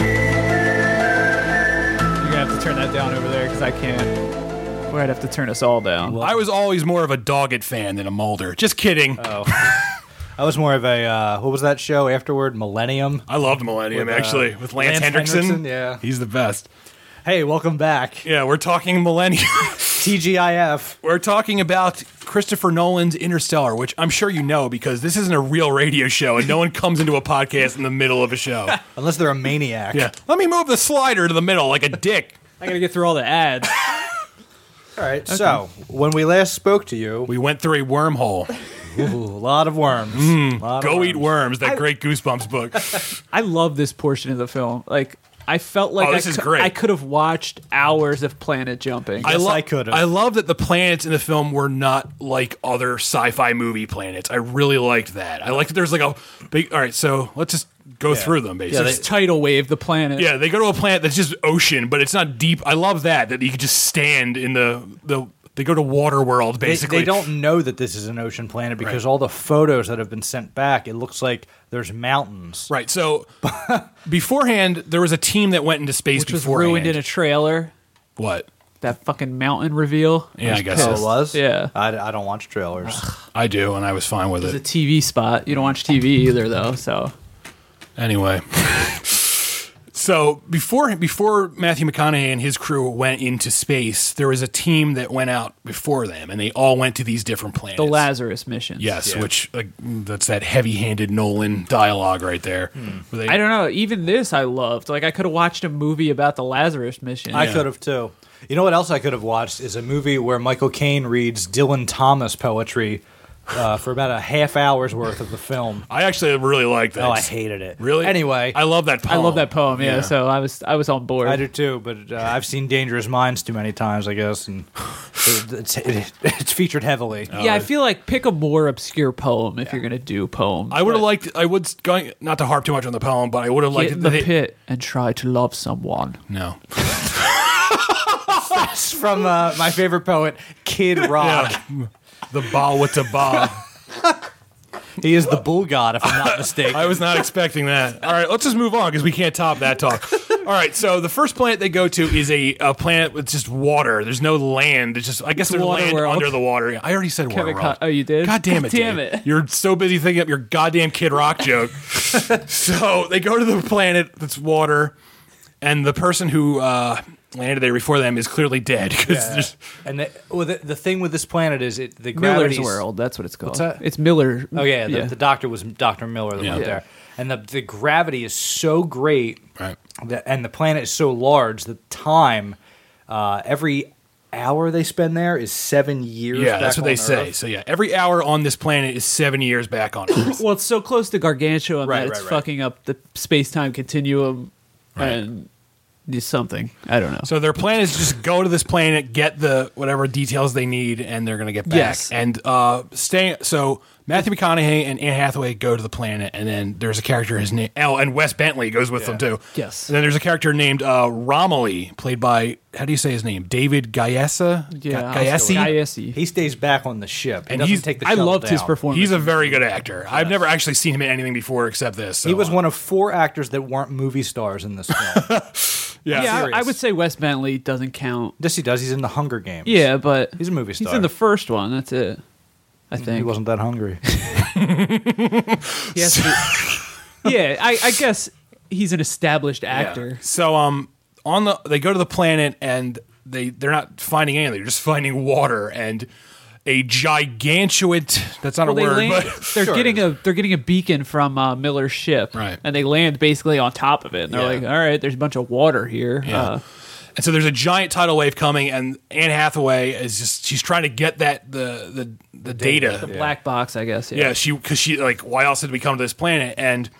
You're gonna have to turn that down over there because I can't. We're gonna have to turn us all down. I was always more of a Doggett fan than a Mulder. Just kidding. Oh. I was more of a, uh, what was that show afterward? Millennium? I loved Millennium, With, uh, actually, with Lance, Lance Hendrickson. Hendrickson, yeah. He's the best. Hey, welcome back. Yeah, we're talking Millennium. T G I F. We're talking about Christopher Nolan's Interstellar, which I'm sure you know because this isn't a real radio show and no one comes into a podcast in the middle of a show. Unless they're a maniac. Yeah. Let me move the slider to the middle like a dick. I gotta get through all the ads. All right, so when we last spoke to you, We went through a wormhole. ooh, a lot of worms. Lot of Go worms. Eat Worms, that great Goosebumps book. I love this portion of the film. Like, I felt like Oh, I, this is cou- great. I could have watched hours of planet jumping. Yes, lo- I could've. I love that the planets in the film were not like other sci-fi movie planets. I really liked that. I like that there's like a big. All right, so let's just go through them basically. they- Just tidal wave the planet. Yeah, they go to a planet that's just ocean, but it's not deep. I love that that you can just stand in the the. They go to Waterworld They, basically. they don't know that this is an ocean planet because all the photos that have been sent back, it looks like there's mountains. Right. So beforehand, there was a team that went into space Which was beforehand. ruined in a trailer. what? That fucking mountain reveal. Yeah, I was guess Oh, pissed. it was? Yeah. I, I don't watch trailers. I do, and I was fine with It's a it. T V spot. You don't watch T V either, though. So Anyway. So before before Matthew McConaughey and his crew went into space, there was a team that went out before them, and they all went to these different planets. the Lazarus mission. Yes, which like, that's that heavy-handed Nolan dialogue right there. where they- I don't know. Even this, I loved. Like, I could have watched a movie about the Lazarus mission. I Yeah. could have too. You know what else I could have watched is a movie where Michael Caine reads Dylan Thomas poetry uh, for about a half hour's worth of the film. I actually really like that. Oh, I hated it. Really? Anyway, I love that I poem. love that poem. Yeah, So I was, I was on board. I do too, but uh, I've seen Dangerous Minds too many times, I guess, and it, it's, it, it's featured heavily. yeah, I feel like pick a more obscure poem if you're gonna do poems. I would have liked. I would going not to harp too much on the poem, but I would have liked Get in it. the they- pit and try to love someone. No. It's from uh, my favorite poet, Kid Rock. Yeah. The ba with the ba. He is the bull god, if I'm not mistaken. I was not expecting that. All right, let's just move on because we can't top that talk. All right, so the first planet they go to is a, a planet with just water. There's no land. It's just I guess there's land Waterworld. under the water. Yeah, I already said Kevin Waterworld. Con- oh, you did? God damn it! Damn Dave. it. You're so busy thinking up your goddamn Kid Rock joke. So they go to the planet that's water, and the person who uh, landed there before them is clearly dead because there's And the, well, the, the thing with this planet is it the Miller's gravity's- World. That's what it's called. that? It's Miller. Oh yeah, the, the doctor was Doctor Miller that Yeah. went Yeah. there, and the the gravity is so great, right. that, and the planet is so large that time Uh, every hour they spend there is seven years. Yeah, back that's what they on say. Earth. So yeah, every hour on this planet is seven years back on Earth. Well, it's so close to Gargantua Right, that it's right, right. fucking up the space-time continuum Right. and do something. I don't know. So their plan is to just go to this planet, get the whatever details they need, and they're going to get back. Yes. And uh, stay. So Matthew McConaughey and Anne Hathaway go to the planet, and then there's a character his name. Oh, and Wes Bentley goes with them too. Yes. And then there's a character named uh, Romilly, played by how do you say his name? David Gaiessa. yeah, Ga- Gaiesi? Gaiesi. He stays back on the ship. He And doesn't he's- take the I shuttle loved his down. performance. He's a very good actor. I've never actually seen him in anything before except this. So, He was uh, one of four actors that weren't movie stars in this film. Yeah. Yeah, I, serious. I would say Wes Bentley doesn't count. Yes, he does. He's in the Hunger Games. Yeah, but He's a movie He's star. in the first one. That's it. I think He wasn't that hungry. He has to- yeah, I, I guess he's an established actor. Yeah. So um on the they go to the planet and they they're not finding anything, they're just finding water and a gigantuate that's not Well, a they word, land, but they're Sure. getting a they're getting a beacon from uh, Miller's ship, Right. And they land basically on top of it. And they're Yeah. like, "All right, there's a bunch of water here." Yeah. Uh, and so there's a giant tidal wave coming and Anne Hathaway is just she's trying to get that the the, the data. the black box, I guess. Yeah, she because she like why else did we come to this planet? And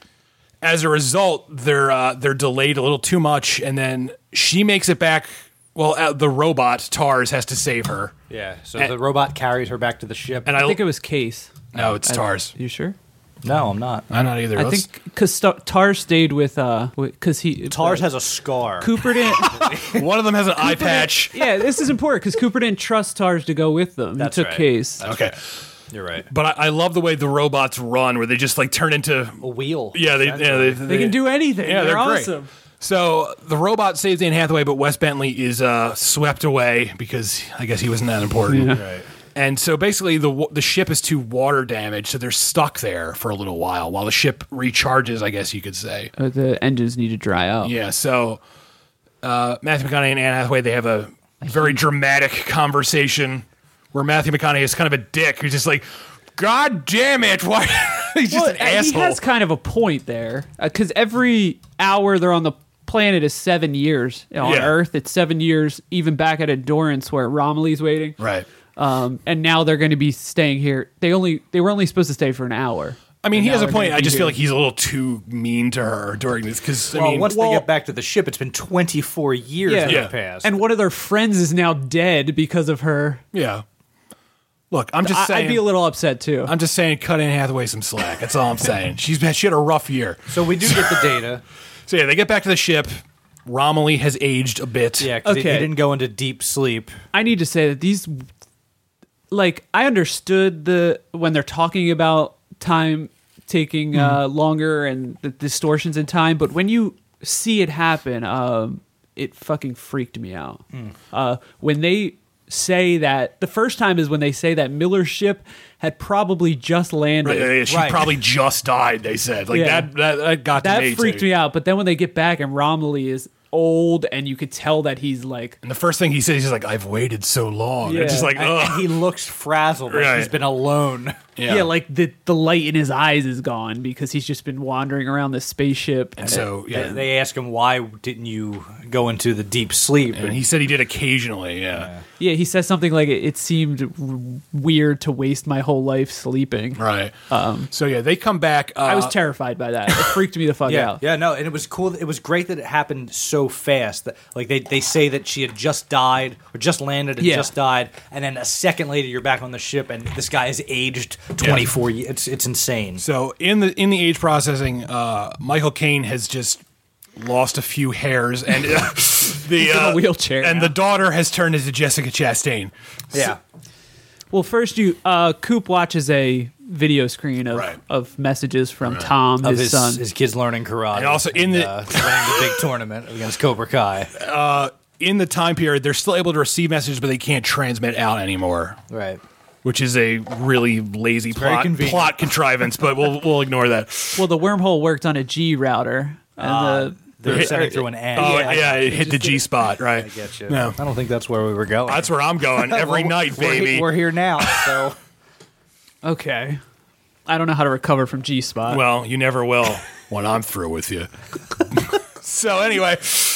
as a result, they're uh, they're delayed a little too much, and then she makes it back. Well, uh, the robot Tars has to save her, Yeah. So And- the robot carries her back to the ship. and I I, think it was Case. no, it's I- Tars. You sure? no, I'm not. I'm not either. I Let's- think because Tar stayed with uh because he Tars uh, has a scar. Cooper didn't. one of them has an eye patch. Yeah, this is important because Cooper didn't trust Tars to go with them. That's he took right. Case. Okay, You're right. but I, I love the way the robots run, where they just like turn into A wheel. yeah, they yeah, they, They can do anything. Yeah, they're, they're great. awesome. So the robot saves Anne Hathaway, but Wes Bentley is uh, swept away because I guess he wasn't that important. Right. And so basically, the wa- the ship is too water damaged, so they're stuck there for a little while while the ship recharges. I guess you could say. Uh, the engines need to dry out. Yeah. So uh, Matthew McConaughey and Anne Hathaway they have a very dramatic conversation where Matthew McConaughey is kind of a dick who's just like, "God damn it! Why?" He's just Well, an uh, asshole. He has kind of a point there because every hour they're on the planet is seven years. You know, on Yeah. Earth, it's seven years. Even back at Endurance, where Romilly's waiting, Right. um, and now they're going to be staying here. They only they were only supposed to stay for an hour. I mean, And he now has a they're point. gonna I be just feel here. like he's a little too mean to her during this because I Well, mean, once well- they get back to the ship, it's been twenty-four years Yeah. that Yeah. have passed. And one of their friends is now dead because of her. yeah. Look, I'm just I, saying. I'd be a little upset too. I'm just saying, cut Anne Hathaway some slack. That's all I'm saying. She's she had a rough year. so we do get the data. So yeah, they get back to the ship. Romilly has aged a bit. Yeah, because Okay. he didn't go into deep sleep. I need to say that these, like, I understood the when they're talking about time taking uh, longer and the distortions in time, but when you see it happen, um, it fucking freaked me out. Uh, when they say that, the first time is when they say that Miller's ship had probably just landed. Right, yeah, she Right. probably just died. They said like Yeah. that, that. That got to That me freaked too. me out. But then when they get back and Romilly is old, and you could tell that he's like, And the first thing he says, he's like, "I've waited so long." Yeah. It's just like, And, and ugh. he looks frazzled, like Right. he's been alone. yeah. like the the light in his eyes is gone because he's just been wandering around this spaceship. And so yeah, They, they ask him, why didn't you go into the deep sleep? and he said he did occasionally. Yeah, Yeah, he says something like it, it seemed r- weird to waste my whole life sleeping. right. Um, so yeah, they come back. Uh, I was terrified by that. It freaked me the fuck Yeah, out. yeah, no, and it was cool. It was great that it happened so fast. That, like they, they say that she had just died or just landed and Yeah. just died, and then a second later you're back on the ship, and this guy has aged twenty-four years. It's it's insane. So in the in the age processing, uh, Michael Caine has just lost a few hairs, and uh, the in a uh, wheelchair and now. the daughter has turned into Jessica Chastain. Yeah, Well, first you uh Coop watches a video screen of, Right. of messages from Tom, of his, his son. his kids learning karate, And also in the- uh, winning the big tournament against Cobra Kai. In the time period, they're still able to receive messages, but they can't transmit out anymore, Right. which is a really lazy very plot convenient. plot contrivance. But we'll we'll ignore that. Well, the wormhole worked on a G router. And the, They're Hit- sending through an N. Oh I- yeah, it hit the G spot, right? I get you. No. I don't think that's where we were going. That's where I'm going every Well, night, we're he- baby. We're here now, so okay. I don't know how to recover from G spot. Well, you never will when I'm through with you. So anyway,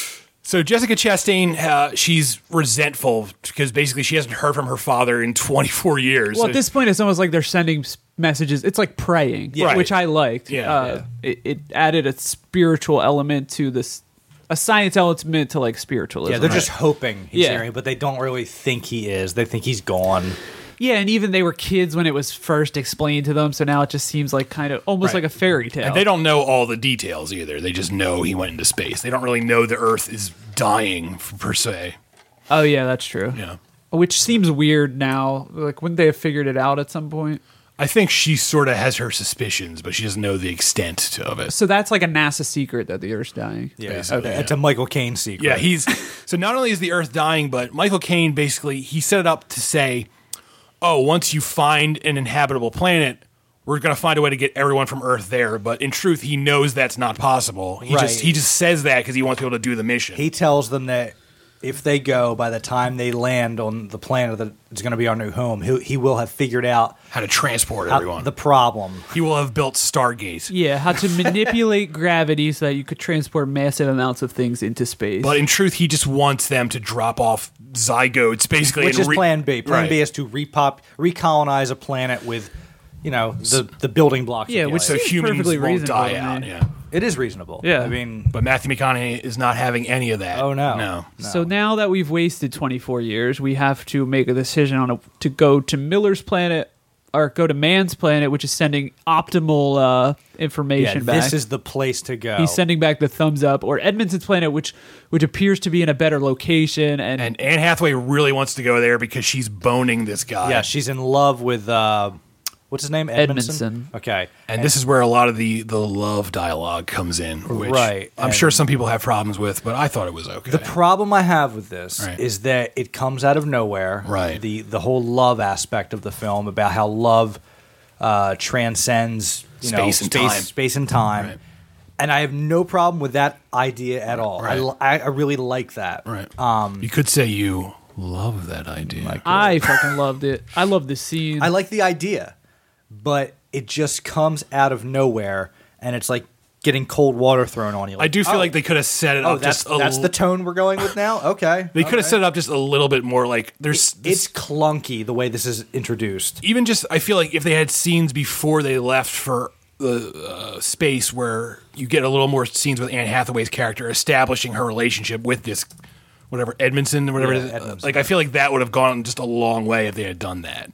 So Jessica Chastain, uh, she's resentful because basically she hasn't heard from her father in twenty-four years. Well, at this point, it's almost like they're sending s- messages. It's like praying, Yeah. which I liked. Yeah, uh, It, it added a spiritual element to this, a science element to like spiritualism. Yeah, they're right? just hoping he's Yeah. hearing, but they don't really think he is. They think he's gone. Yeah, and even they were kids when it was first explained to them, so now it just seems like kind of almost Right. like a fairy tale. And they don't know all the details either. They just know he went into space. They don't really know the Earth is dying f- per se. Oh yeah, that's true. Yeah. Which seems weird now. Like, wouldn't they have figured it out at some point? I think she sort of has her suspicions, but she doesn't know the extent to- of it. So that's like a NASA secret that the Earth's dying. Yeah, Basically, it's a Michael Caine secret. Yeah, he's so not only is the Earth dying, but Michael Caine basically he set it up to say, "Oh, once you find an inhabitable planet, we're going to find a way to get everyone from Earth there." But in truth, he knows that's not possible. He Right. just he just says that because he wants people to do the mission. He tells them that if they go, by the time they land on the planet that is going to be our new home, he, he will have figured out How to transport how- everyone. the problem. he will have built Stargate. Yeah, how to manipulate gravity so that you could transport massive amounts of things into space. But in truth, he just wants them to drop off zygotes, basically. Which and is re- Plan B. Plan Right. B is to repop, recolonize a planet with, you know, the, the building blocks. Yeah, of which so life. seems humans perfectly won't reasonable die to out. me. Yeah, it is reasonable. Yeah. I mean, but Matthew McConaughey is not having any of that. oh no, no. So now that we've wasted twenty-four years, we have to make a decision on a, to go to Miller's planet or go to Man's planet, which is sending optimal uh, Yeah, information back. this is the place to go. He's sending back the thumbs up, or Edmonton's planet, which which appears to be in a better location, and, And Anne Hathaway really wants to go there because she's boning this guy. Yeah, she's in love with uh, what's his name? Edmondson. Edmondson. Okay, And this is where a lot of the, the love dialogue comes in, which Right, I'm and- sure some people have problems with, but I thought it was okay. the problem I have with this Right. is that it comes out of nowhere. Right. The the whole love aspect of the film about how love uh, transcends you know, Space and time. space and time. Right. And I have no problem with that idea at all. I Right. l- I, I really like that. right. Um, you could say you love that idea. I fucking loved it. I love this scene. I like the idea, but it just comes out of nowhere, and it's like getting cold water thrown on you. I do feel oh, like they could have set it Oh, up that's just a that's l- the tone we're going with now. Okay, They could have set it up just a little bit more like there's It's clunky the way this is introduced. even just I feel like if they had scenes before they left for the uh, space where you get a little more scenes with Anne Hathaway's character establishing her relationship with this whatever Edmondson or whatever Yeah, it is. Edmondson. Like I feel like that would have gone just a long way if they had done that.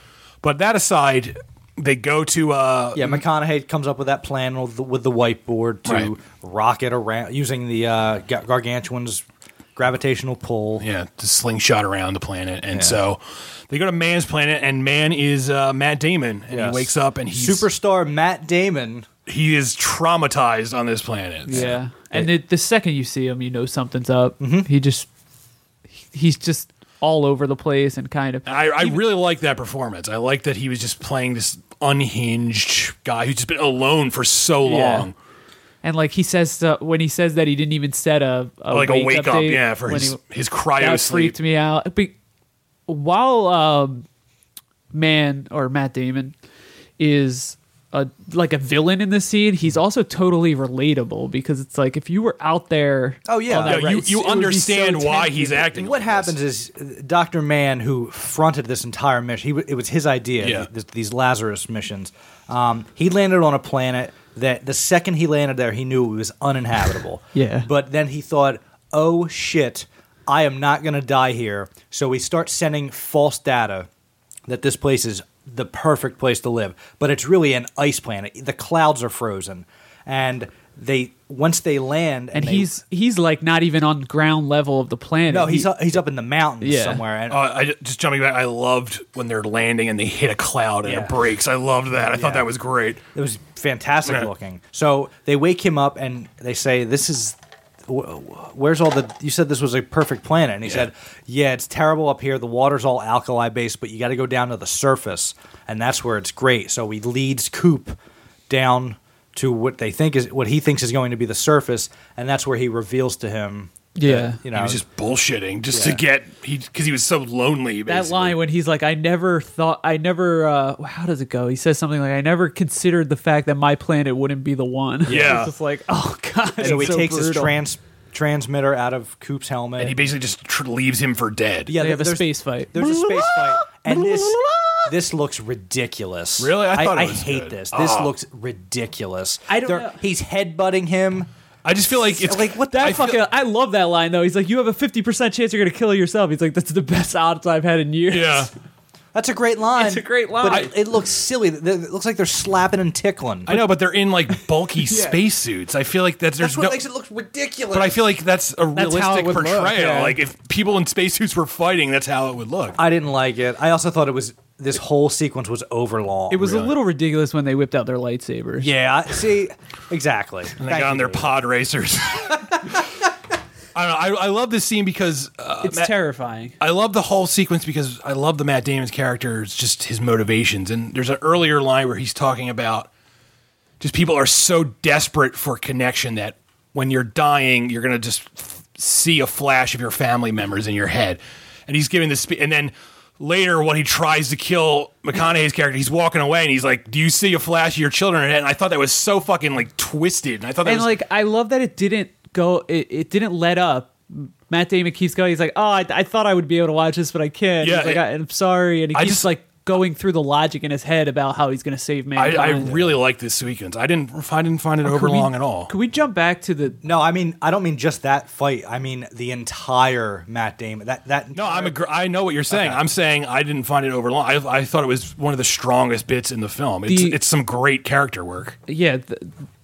But that aside, they go to uh Yeah, McConaughey comes up with that plan with the, with the whiteboard to Right. rocket around using the uh, Ga- gargantuan's gravitational pull. yeah, to slingshot around the planet. And Yeah. so they go to Man's planet and Man is uh, Matt Damon and Yes. he wakes up and he's Superstar Matt Damon. he is traumatized on this planet. yeah, and the, the second you see him, you know something's up. He just he's just all over the place and kind of. I, I really like that performance. I like that he was just playing this unhinged guy who's just been alone for so Yeah. long. And like he says uh, when he says that he didn't even set a, a Like wake a wake up, update yeah, for when his, he- his cryo that sleep. freaked me out. But while um, Man or Matt Damon is a like a villain in this scene, he's also totally relatable because it's like if you were out there, Oh, yeah. on that Yeah, you- ride, you it would be understand so why tempting. he's acting. And what like happens this. is uh, Doctor Mann, who fronted this entire mission, he, w- it was his idea, Yeah. th- these Lazarus missions. Um, he landed on a planet that the second he landed there, he knew it was uninhabitable. Yeah. But then he thought, oh shit, I am not going to die here. So we start sending false data that this place is the perfect place to live. But it's really an ice planet. The clouds are frozen. And they once they land, And they- he's he's like not even on ground level of the planet. no, he's He- up, he's up in the mountains Yeah. somewhere. And Uh, I, just jumping back, I loved when they're landing and they hit a cloud and Yeah. it breaks. I loved that. I thought Yeah. that was great. It was fantastic Yeah. looking. So they wake him up and they say, "This is wh- wh- where's all the? You said this was a perfect planet." And he Yeah. said, "Yeah, it's terrible up here. The water's all alkali based, but you got to go down to the surface, and that's where it's great." So he leads Coop down to what they think is what he thinks is going to be the surface, and that's where he reveals to him. Yeah. that, you know, He was just bullshitting just Yeah. to get he because he was so lonely. that Basically. line when he's like, I never thought, I never, uh, how does it go? He says something like, I never considered the fact that my planet wouldn't be the one. Yeah. It's just like, oh God. so he it's takes his brutal. trans transmitter out of Coop's helmet. And he basically just tr- leaves him for dead. yeah, They have a there's- space fight. There's a space fight, and this this looks ridiculous. Really? I thought it I, was hate good. this. This Oh. looks ridiculous. I don't They're- know. He's headbutting him. I just feel like it's Like, what the That I feel- fucking, I love that line though. He's like, "You have a fifty percent chance you're gonna kill yourself." He's like, "That's the best odds I've had in years." Yeah. That's a great line. It's a great line. But it, it looks silly. It looks like they're slapping and tickling. I know, but they're in like bulky spacesuits. I feel like that's there's That's what no. makes it look ridiculous. But I feel like that's a That's how realistic it would look, portrayal. yeah. Like if people in spacesuits were fighting, that's how it would look. I didn't like it. I also thought it was this whole sequence was overlong. It was Really? a little ridiculous when they whipped out their lightsabers. Yeah. I- See, exactly. And they got on their pod racers. I don't know. I, I love this scene because uh, It's Matt- terrifying. I love the whole sequence because I love the Matt Damon's character. It's just his motivations. And there's an earlier line where he's talking about just people are so desperate for connection that when you're dying, you're going to just f- see a flash of your family members in your head. And he's giving this, spe- and then later when he tries to kill McConaughey's character, he's walking away and he's like, "Do you see a flash of your children?" And I thought that was so fucking like twisted. And I thought that And was like, I love that it didn't go. It, it didn't let up. Matt Damon keeps going. He's like, "Oh, I, I thought I would be able to watch this, but I can't." Yeah, He's like, it- I, "I'm sorry," and he I keeps just- like going through the logic in his head about how he's going to save I, mankind. I really like this sequence. I didn't. I didn't find it Could overlong we- at all. Could we jump back to the? No, I mean, I don't mean just that fight. I mean the entire Matt Damon. That that. No, I'm. Agr- I know what you're saying. Okay. I'm saying I didn't find it overlong. I, I thought it was one of the strongest bits in the film. It's The- it's some great character work. Yeah, the,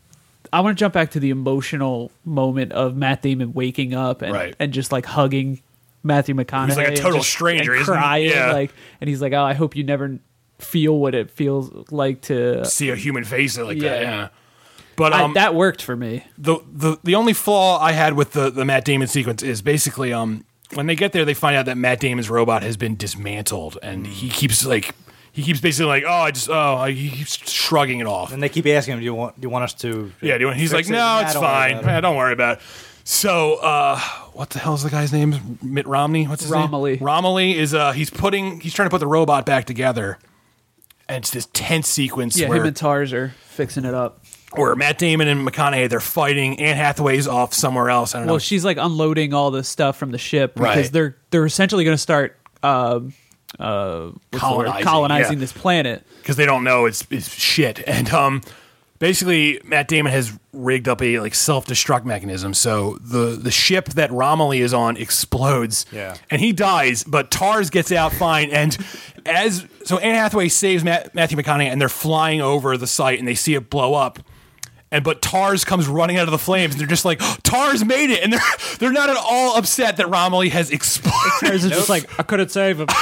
I want to jump back to the emotional moment of Matt Damon waking up and Right. and just like hugging Matthew McConaughey. He's like a and total just- stranger, and isn't he? crying, Yeah. like, and he's like, "Oh, I hope you never feel what it feels like to." See a human face like Yeah. that. Yeah. But I, um, that worked for me. the, the the only flaw I had with the, the Matt Damon sequence is basically um when they get there they find out that Matt Damon's robot has been dismantled and he keeps like he keeps basically like oh I just oh I, he keeps shrugging it off. And they keep asking him, "Do you want? Do you want us to?" Yeah, do you want- he's like fix it?" no, Nah, it's don't worry fine. about it. Eh, don't worry about it. So uh, what the hell is the guy's name? Mitt Romney. What's his Romilly. name? Romilly is uh he's putting he's trying to put the robot back together. And it's this tense sequence Yeah, where him and Tars are fixing it up. where Matt Damon and McConaughey they're fighting. Anne Hathaway's off somewhere else. I don't know. Well, she's like unloading all the stuff from the ship because Right. they're they're essentially going to start um, uh, what's the word? Colonizing, colonizing yeah. this planet. because they don't know it's it's shit. And um, basically, Matt Damon has rigged up a like self destruct mechanism. So the the ship that Romilly is on explodes. Yeah. and he dies, but Tars gets out fine. And as so, Anne Hathaway saves Matt, Matthew McConaughey, and they're flying over the site, and they see it blow up. And but Tars comes running out of the flames, and they're just like, "Tars made it!" And they're they're not at all upset that Romilly has exploded. Tars is just like, I couldn't save him.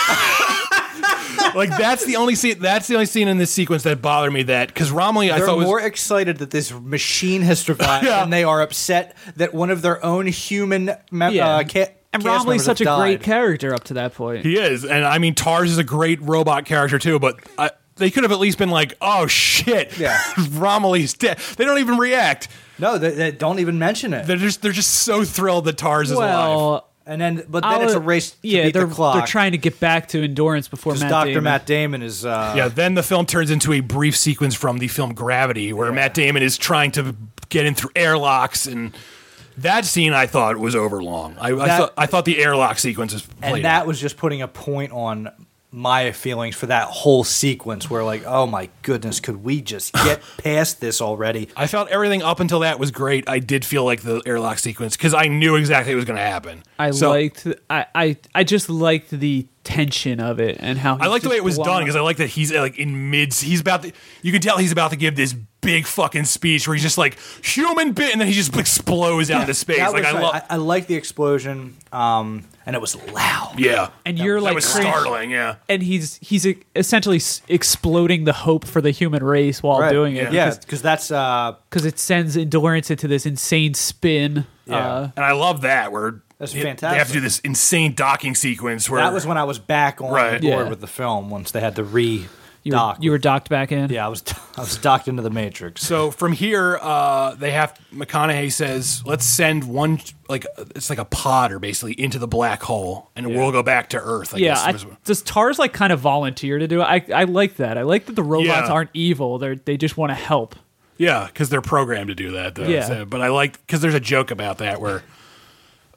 Like that's the only scene. That's the only scene in this sequence that bothered me. That because Romilly, I They're thought was more excited that this machine has survived Yeah. than they are upset that one of their own human mem- Yeah. uh, ca- And cast Romilly's members such a have great died. character up to that point. he is, and I mean Tars is a great robot character too. But I, they could have at least been like, "Oh shit, Yeah. Romilly's dead." They don't even react. No, they, they don't even mention it. They're just they're just so thrilled that Tars is alive. well, And then, but then I'll- it's a race to yeah, beat they're the clock. they're trying to get back to endurance before because Matt Doctor Damon. Matt Damon is. Uh, Yeah, then the film turns into a brief sequence from the film Gravity, where Matt Damon is trying to get in through airlocks, and that scene I thought was overlong. I, I That- thought I thought the airlock sequence was played and that out. was just putting a point on my feelings for that whole sequence. Where like, oh my goodness, could we just get past this already? I felt everything up until that was great. I did feel like the airlock sequence because I knew exactly what was going to happen. I So, liked. I, I I just liked the tension of it and how I like the way it was done because because I like that he's like in mid. He's about to. You can tell he's about to give this big fucking speech where he's just like human bit, and then he just explodes out into space. That Like was I right. love. I, I like the explosion, um, and it was loud. Yeah, And you're that like was cringe- startling. Yeah. and he's he's essentially s- exploding the hope for the human race while Right. doing it. Yeah, because that's uh, because it sends endurance into this insane spin. Yeah. Uh, And I love that where That's they- They have fantastic. to do this insane docking sequence where that was when I was back on Right. board Yeah. with the film once they had to re you, were, dock. you were docked back in. yeah, I was I was docked into the Matrix. So from here, uh, they have McConaughey says, "Let's send one like it's like a pod or basically into the black hole, and we'll go back to Earth." I Yeah, guess I, was- does Tars like kind of volunteer to do it? I I like that. I like that the robots Yeah. aren't evil. They they just want to help. yeah, because they're programmed to do that. Though. Yeah. So- but I like because there's a joke about that where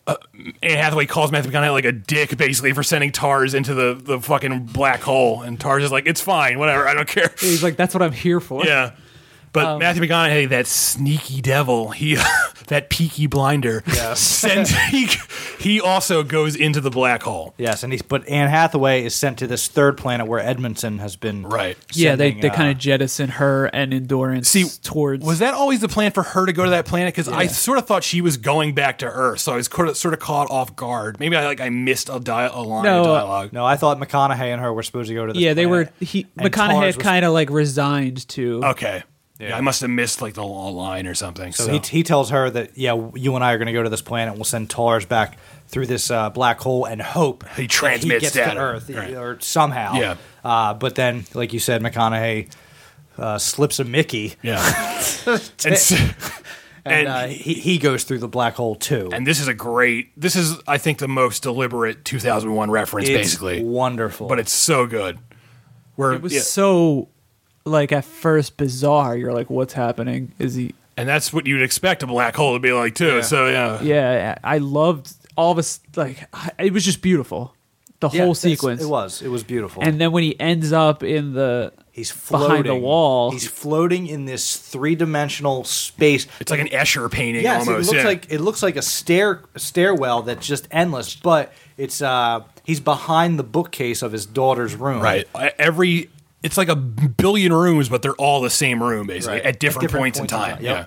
uh, Anne Hathaway calls Matthew McConaughey like a dick, basically, for sending TARS into the, the fucking black hole. And TARS is like, it's fine, whatever, I don't care. He's like, that's what I'm here for. Yeah. But Um, Matthew McConaughey, that sneaky devil, he, that peaky blinder, Yes. sends, he, he also goes into the black hole. Yes, and he's but Anne Hathaway is sent to this third planet where Edmondson has been. Right. Yeah, they, sending, they uh, kind of jettison her and Endurance See, towards. was that always the plan for her to go to that planet? Because I sort of thought she was going back to Earth, so I was sort of, sort of caught off guard. Maybe I like I missed a, dia- a line No, of uh, dialogue. No, I thought McConaughey and her were supposed to go to. This yeah, they were. planet. He And McConaughey Tars had was- kind of like resigned to. Okay. Yeah, I must have missed like the line or something. So, So he, he tells her that, yeah, you and I are going to go to this planet. We'll send TARS back through this uh, black hole and hope He that transmits he gets data. to Earth Right. or somehow. Yeah. Uh, but then, like you said, McConaughey uh, slips a Mickey, yeah, and, s- and, and, uh, he, he goes through the black hole too. and this is a great. This is, I think, the most deliberate two thousand one reference, It's basically. wonderful. But it's so good. Where It was yeah, so, like at first bizarre. You're like, what's happening? Is he? and that's what you'd expect a black hole to be like too. So yeah, Yeah, I loved all of us. Like I- it was just beautiful, the Yeah, whole it's- sequence. It was. It was beautiful. And then when he ends up in the he's floating behind the wall, He's floating in this three-dimensional space. it's like an Escher painting Yes, almost. it looks yeah. like it looks like a stair stairwell that's just endless. But it's uh, he's behind the bookcase of his daughter's room. right. Every it's like a billion rooms, but they're all the same room basically Right. at different, At different points, points in in time. time, Yeah. yep.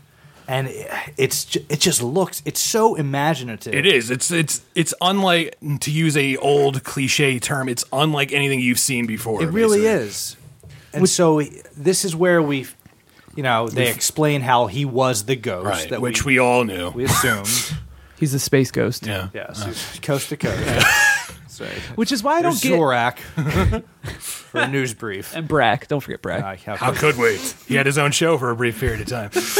And it, it's ju- it just looks it's so imaginative. It is. It's it's it's unlike, to use a old cliche term, it's unlike anything you've seen before. It really basically. is. And so this is where we, you know, they explain how he was the ghost, Right, that which we, we all knew. we assumed. he's a space ghost. yeah. Yes, he's coast to coast. Sorry. Which is why I don't There's get. Zorak for a news brief. And Brack, don't forget Brack. Uh, how How could- could we? He had his own show for a brief period of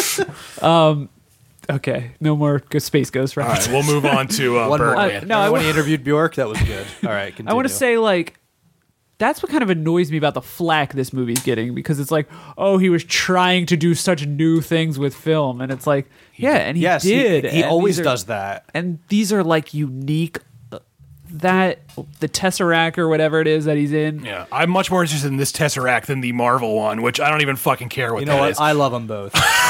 time. Okay, no more go- space ghost All right, reference. we'll move on to uh, One more. Birdman. Uh, no, I Remember when wa- he interviewed Bjork? That was good. All right, continue. I want to say like. That's what kind of annoys me about the flack this movie's getting, because it's like, oh, he was trying to do such new things with film, and it's like, yeah, and he yes, did. He, he and always these are- does that. and these are like unique. uh, That the Tesseract or whatever it is that he's in. Yeah, I'm much more interested in this Tesseract than the Marvel one, which I don't even fucking care what You know that what? is. I love them both.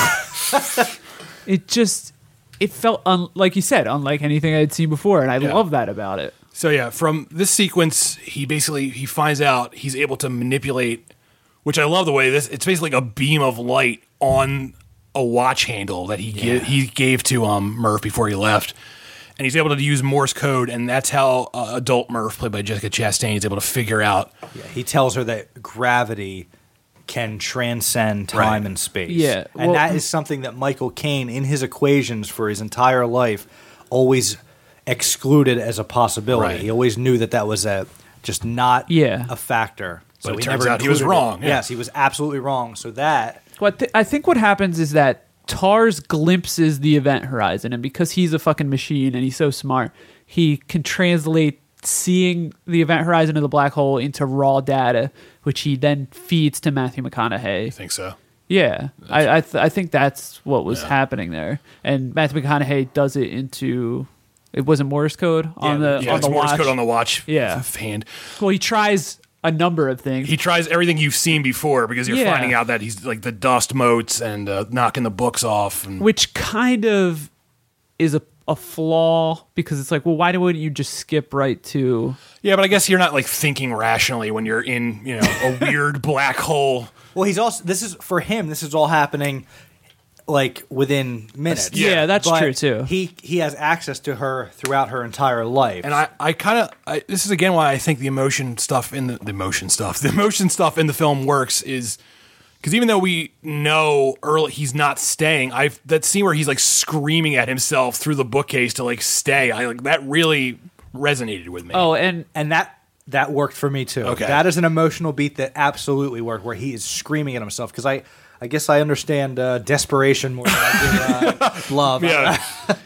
It just it felt un- like you said, unlike anything I had seen before, and I Yeah. love that about it. So yeah, from this sequence, he basically he finds out he's able to manipulate, which I love the way this. It's basically like a beam of light on a watch handle that he gi- he gave to um Murph before he left, and he's able to use Morse code, and that's how uh, adult Murph, played by Jessica Chastain, is able to figure out. Yeah, he tells her that gravity can transcend time Right. and space. Yeah, and well- that is something that Michael Caine, in his equations for his entire life, always excluded as a possibility. Right. He always knew that that was a just not Yeah. a factor. But it he turns never out he was included it. wrong, yeah. Yes, he was absolutely wrong. So that Well, I, th- I think what happens is that Tars glimpses the event horizon, and because he's a fucking machine and he's so smart, he can translate seeing the event horizon of the black hole into raw data, which he then feeds to Matthew McConaughey. I think so. Yeah, I I, th- I think that's what was Yeah. happening there, and Matthew McConaughey does it into. It wasn't Morse code on Yeah, the Yeah, on it's the Morse watch. code on the watch. Yeah. hand. Well, he tries a number of things. He tries everything you've seen before because you're Yeah. finding out that he's like the dust motes and uh, knocking the books off. And which kind of is a, a flaw, because it's like, well, why wouldn't you just skip right to yeah, but I guess you're not like thinking rationally when you're in, you know, a weird black hole. well, he's also this is for him. This is all happening like within minutes. Yeah, that's But true, too. He he has access to her throughout her entire life. And I, I kind of, this is again why I think the emotion stuff in the, the emotion stuff, the emotion stuff in the film works is because even though we know early he's not staying, I've that scene where he's like screaming at himself through the bookcase to like stay, I like that really resonated with me. oh, and and that that worked for me too. Okay. That is an emotional beat that absolutely worked, where he is screaming at himself. Because I, I guess I understand uh, desperation more than I do uh, love. yeah.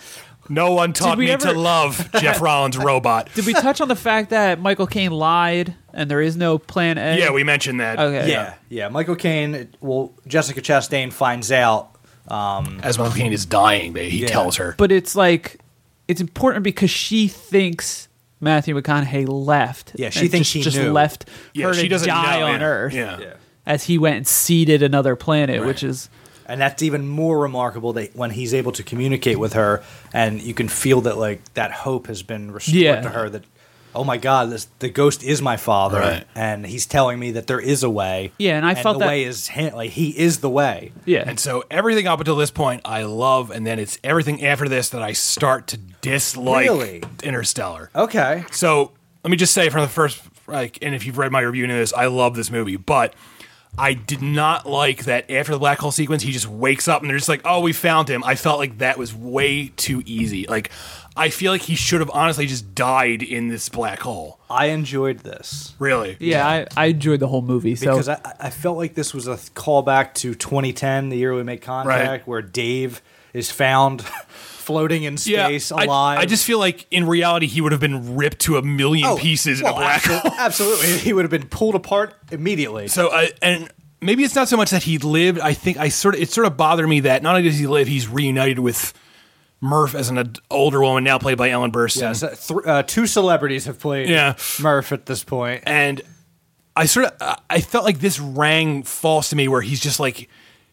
No one taught we me ever- to love Jeff Rollins' robot. did we touch on the fact that Michael Caine lied and there is no plan A? Yeah, we mentioned that. Okay. yeah, yeah. Michael Caine. Well, Jessica Chastain finds out. Um, As Michael Caine is dying, they, he Yeah. tells her. But it's like it's important because she thinks Matthew McConaughey left. Yeah, she and thinks just, he just knew. left Yeah, her she to doesn't die know, on yeah. Earth. Yeah. Yeah. As he went and seeded another planet, Right. which is And that's even more remarkable that when he's able to communicate with her, and you can feel that like that hope has been restored Yeah. to her. That oh my God, this, the ghost is my father, Right. and he's telling me that there is a way. Yeah, and I felt the that- way is him, like he is the way. yeah. And so everything up until this point I love, and then it's everything after this that I start to dislike Really? Interstellar. Okay, So let me just say from the first, like, and if you've read my review into this, I love this movie, but I did not like that after the black hole sequence, he just wakes up and they're just like, oh, we found him. I felt like that was way too easy. Like, I feel like he should have honestly just died in this black hole. I enjoyed this Really. yeah, I, I enjoyed the whole movie. So because I, I felt like this was a callback to twenty ten, the year we made contact, Right. where Dave is found floating in space I, alive. I just feel like in reality he would have been ripped to a million Oh, pieces well, in a black absol- hole. Absolutely, he would have been pulled apart immediately. So, uh, and maybe it's not so much that he lived. I think I sort of it sort of bothered me that not only does he live, he's reunited with Murph as an ad- older woman, now played by Ellen Burstyn. Yeah, so th- uh, two celebrities have played Yeah. Murph at this point. And I sort of uh, I felt like this rang false to me, where he's just like.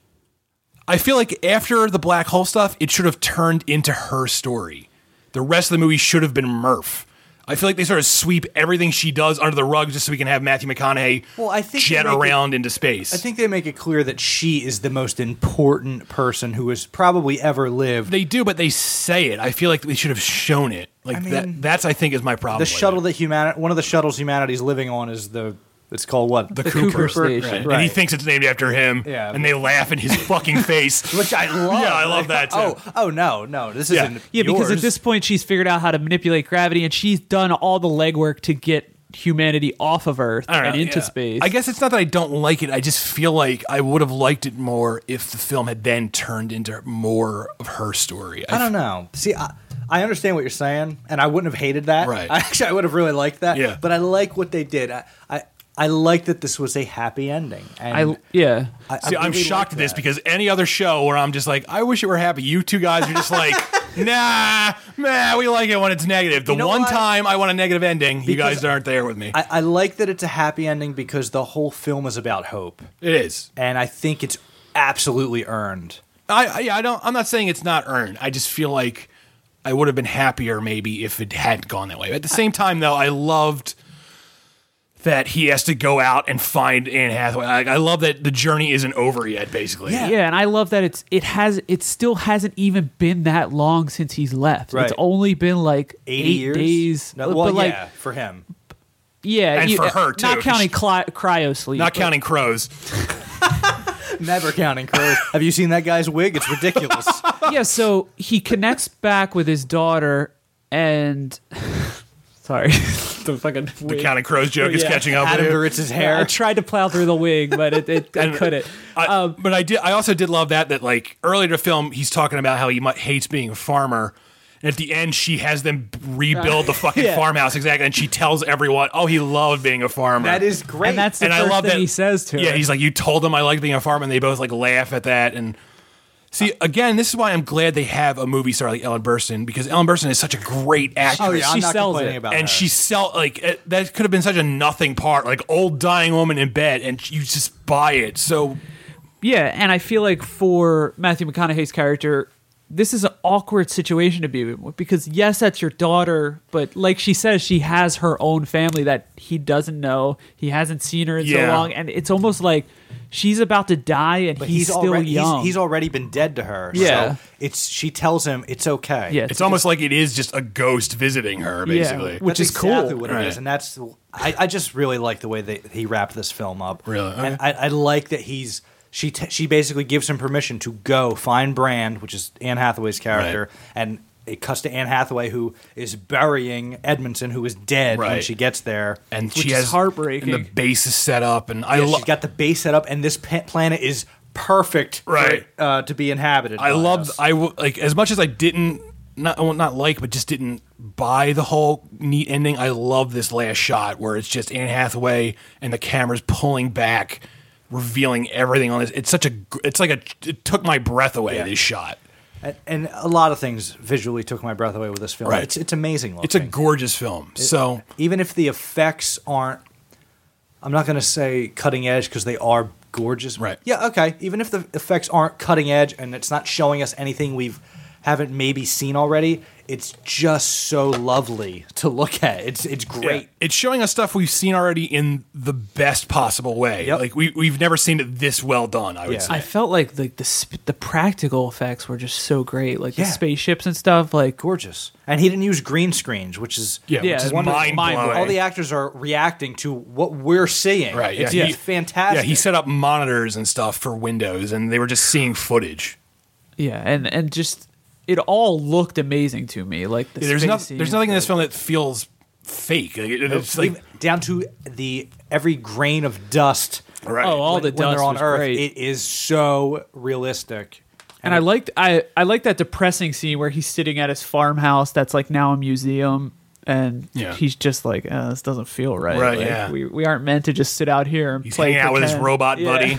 I feel like after the black hole stuff, it should have turned into her story. The rest of the movie should have been Murph. I feel like they sort of sweep everything she does under the rug just so we can have Matthew McConaughey Well, I think jet they make it- around into space. I think they make it clear that she is the most important person who has probably ever lived. they do, but they say it. I feel like they should have shown it. Like I mean, that. That's I think is my problem. the with shuttle it. that humanity, one of the shuttles humanity's living on is the. It's called what? the, The Cooper, Cooper Station. Right. Right. And he thinks it's named after him. Yeah. And they laugh in his fucking face. Which I love. Yeah, I love that, too. Oh, oh no, no, this Yeah. isn't. yeah, because at yours. this point she's figured out how to manipulate gravity, and she's done all the legwork to get humanity off of Earth I don't and know, into yeah. space. I guess it's not that I don't like it. I just feel like I would have liked it more if the film had then turned into more of her story. I don't know. See, I, I understand what you're saying, and I wouldn't have hated that. Right. I, actually, I would have really liked that. Yeah. But I like what they did. I, I, I like that this was a happy ending. And I yeah. I, I See, I'm really shocked like at this that. because any other show where I'm just like, I wish it were happy. You two guys are just like, nah, nah, we like it when it's negative. The You know one what? time I want a negative ending, you Because guys aren't there with me. I, I like that it's a happy ending because the whole film is about hope, it is. and I think it's absolutely earned. I, I yeah, I don't. I'm not saying it's not earned. I just feel like I would have been happier maybe if it hadn't gone that way. At the same time, though, I loved that he has to go out and find Anne Hathaway. Like, I love that the journey isn't over yet. Basically, Yeah. Yeah, and I love that it's it has it still hasn't even been that long since he's left. Right. It's only been like eighty eight years. days. No, but well, like yeah, for him. yeah, And you- for her, too, not 'cause counting she- cli- cryo sleep. not but- counting crows. Never counting crows. Have you seen that guy's wig? It's ridiculous. Yeah, so he connects back with his daughter, and sorry, the fucking The counting crows joke is Yeah. catching up Adam with you. Duritz's I hair. tried to plow through the wig, but it, it I And couldn't. I, Um, but I did. I also did love that. That like earlier in the film, he's talking about how he might, hates being a farmer, and at the end, she has them rebuild the fucking Yeah. farmhouse exactly, and she tells everyone, "Oh, he loved being a farmer." That is great. And that's the and I first love thing that he says to Yeah, her. he's like, "You told him I liked being a farmer," and they both like laugh at that. And see, again, this is why I'm glad they have a movie star like Ellen Burstyn, because Ellen Burstyn is such a great actress. oh yeah, I'm she not sells complaining it. about And her. she sell like it, that could have been such a nothing part, like old dying woman in bed, and you just buy it. So Yeah, and I feel like for Matthew McConaughey's character, this is an awkward situation to be in because yes, that's your daughter, but like she says, she has her own family that he doesn't know. He hasn't seen her in Yeah. so long, and it's almost like she's about to die, and But he's, he's, still already young. He's, he's already been dead to her. Yeah. So it's she tells him it's okay. yeah, it's almost like it is just a ghost visiting her, basically. Yeah. which That's is exactly cool. what it Right. is, and that's I, I just really like the way that he wrapped this film up. Really? and Okay. I, I like that he's she t- she basically gives him permission to go find Brand, which is Anne Hathaway's character, Right. and it cuts to Anne Hathaway who is burying Edmondson, who is dead when Right. she gets there. And Which she is has heartbreaking. And the base is set up, and I Yeah, love. she's got the base set up, and this pa- planet is perfect for Right. it, uh, to be inhabited. I by loved. us. I w- like as much as I didn't not well, not like, but just didn't buy the whole neat ending. I love this last shot where it's just Anne Hathaway and the camera's pulling back, revealing everything on this. It's such a. gr- It's like a. It took my breath away. Yeah. This shot. And, and a lot of things visually took my breath away with this film. Right. It's it's amazing looking. It's a gorgeous film. So even if the effects aren't, I'm not going to say cutting edge because they are gorgeous. Right. Yeah. Okay. Even if the effects aren't cutting edge and it's not showing us anything we've haven't maybe seen already, it's just so lovely to look at. It's it's great. Yeah. It's showing us stuff we've seen already in the best possible way. Yep. Like we we've never seen it this well done, I would Yeah. say. I felt like the, the sp- the practical effects were just so great, like Yeah. the spaceships and stuff. Like, Gorgeous. And he didn't use green screens, which is yeah, Yeah, which is one of the mind blowing. mind-blowing. all the actors are reacting to what we're seeing. Right, It's, yeah. it's He- fantastic. Yeah, he set up monitors and stuff for Windows, and they were just seeing footage. yeah, and and just it all looked amazing to me. Like the There's space no, scenes, there's nothing in this like- film that feels fake. Like, it- it's like Even down to the every grain of dust. right. Oh, all when, the when dust they're on was Earth, great. it is so realistic. And I liked I I liked that depressing scene where he's sitting at his farmhouse that's like now a museum, and Yeah. he's just like, uh, this doesn't feel right. Right, Like, yeah. we we aren't meant to just sit out here and He's play hanging out with his pretend. robot Yeah. buddy.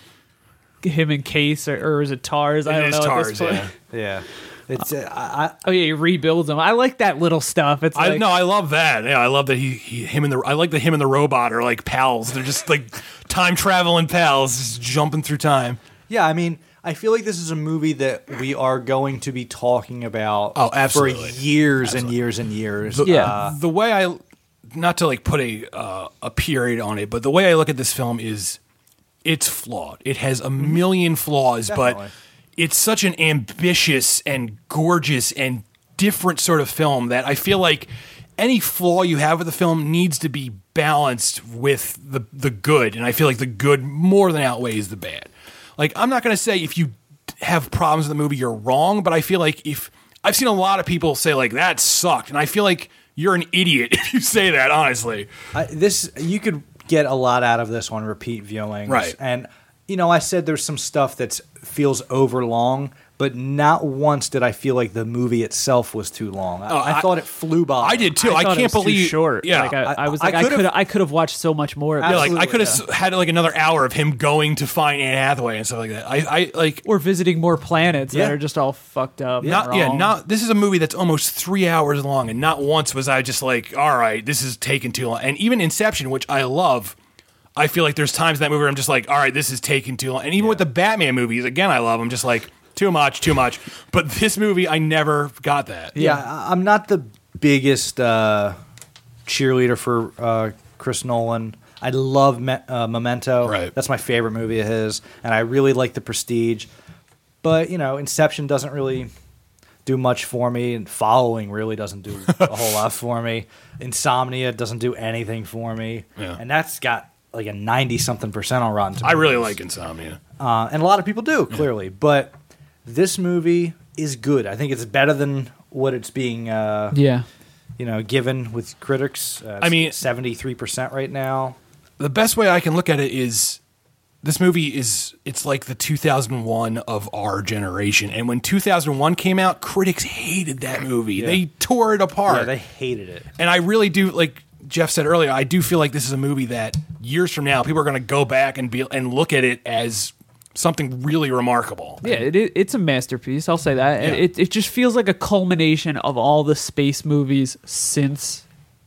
Him and Case, or, or is it Tars? I It don't is know. at this Tars, point. yeah. Yeah, it's uh, I, I, Oh yeah, he rebuilds him. I like that little stuff. It's I like, no, I love that. Yeah, I love that he, he him and the I like that him and the robot are like pals. They're just like time traveling pals, just jumping through time. yeah. I mean, I feel like this is a movie that we are going to be talking about Oh, absolutely. for years and years and years. Yeah. Uh, The way I, not to like put a uh, a period on it, but the way I look at this film is, it's flawed. It has a million flaws, Definitely. but it's such an ambitious and gorgeous and different sort of film that I feel like any flaw you have with the film needs to be balanced with the the good, and I feel like the good more than outweighs the bad. Like, I'm not going to say if you have problems with the movie you're wrong, but I feel like if I've seen a lot of people say like that sucked, and I feel like you're an idiot if you say that, honestly. I, this you could get a lot out of this on repeat viewings, Right. And you know, I said there's some stuff that feels overlong, but not once did I feel like the movie itself was too long. I, Oh, I, I- thought it flew by. I did too. I, thought it can't was too believe short. Yeah, like, I, I- I was I like, I could've- could I could have watched so much more. Of yeah, this. like I Absolutely, could have had like another hour of him going to find Anne Hathaway and stuff like that. I, I like We're visiting more planets Yeah. that are just all fucked up. and not yeah wrong. not. This is a movie that's almost three hours long, and not once was I just like, all right, this is taking too long. And even Inception, which I love, I feel like there's times in that movie where I'm just like, all right, this is taking too long. And even with the Batman movies, again, I love. I'm just like, too much, too much. But this movie, I never got that. Yeah, I- I'm not the biggest uh, cheerleader for uh, Chris Nolan. I love Me- uh, Memento. Right. That's my favorite movie of his, and I really like The Prestige. But you know, Inception doesn't really do much for me, and Following really doesn't do a whole lot for me. Insomnia doesn't do anything for me, Yeah. and that's got like a ninety something percent on Rotten I Tomatoes. really like Insomnia. Uh, and a lot of people do, clearly. But this movie is good. I think it's better than what it's being, uh, Yeah. you know, given with critics. Uh, I mean- seventy-three percent right now. The best way I can look at it is this movie is it's like the two thousand one of our generation. And when two thousand one came out, critics hated that movie. They tore it apart. Yeah, they hated it. And I really do, like Jeff said earlier, I do feel like this is a movie that years from now people are going to go back and be and look at it as something really remarkable. Yeah, it, it, it's a masterpiece. I'll say that. And Yeah. It it just feels like a culmination of all the space movies since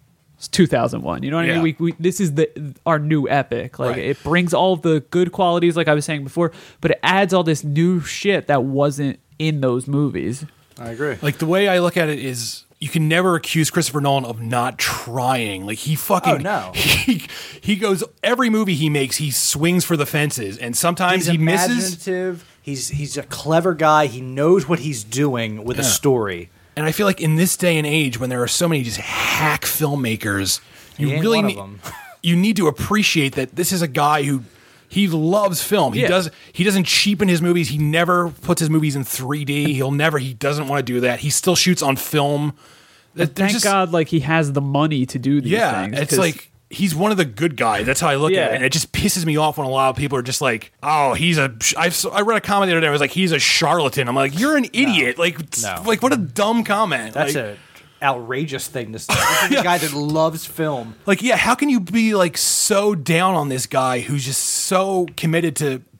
two thousand one. You know what I Yeah. mean? We, we this is the our new epic. Like Right. it brings all the good qualities, like I was saying before, but it adds all this new shit that wasn't in those movies. I agree. Like the way I look at it is you can never accuse Christopher Nolan of not trying. Like he fucking Oh, no. he, he goes every movie he makes, he swings for the fences, and sometimes He's he misses. imaginative. He's he's a clever guy. He knows what he's doing with a Yeah. story. And I feel like in this day and age, when there are so many just hack filmmakers, you He ain't really one of need them. you need to appreciate that this is a guy who he loves film. He Yeah. does he doesn't cheapen his movies. He never puts his movies in three D. He'll never he doesn't want to do that. He still shoots on film. That- there's Thank just- God, like he has the money to do these Yeah, things. it's 'cause- like he's one of the good guys. That's how I look Yeah. at it. And it just pisses me off when a lot of people are just like, "Oh, he's a." I've, I read a comment the other day. I was like, "He's a charlatan." I'm like, "You're an idiot!" Like, No. like what a dumb comment. That's like, a outrageous thing to say. This is a guy that loves film. Like, yeah, how can you be like so down on this guy who's just so committed to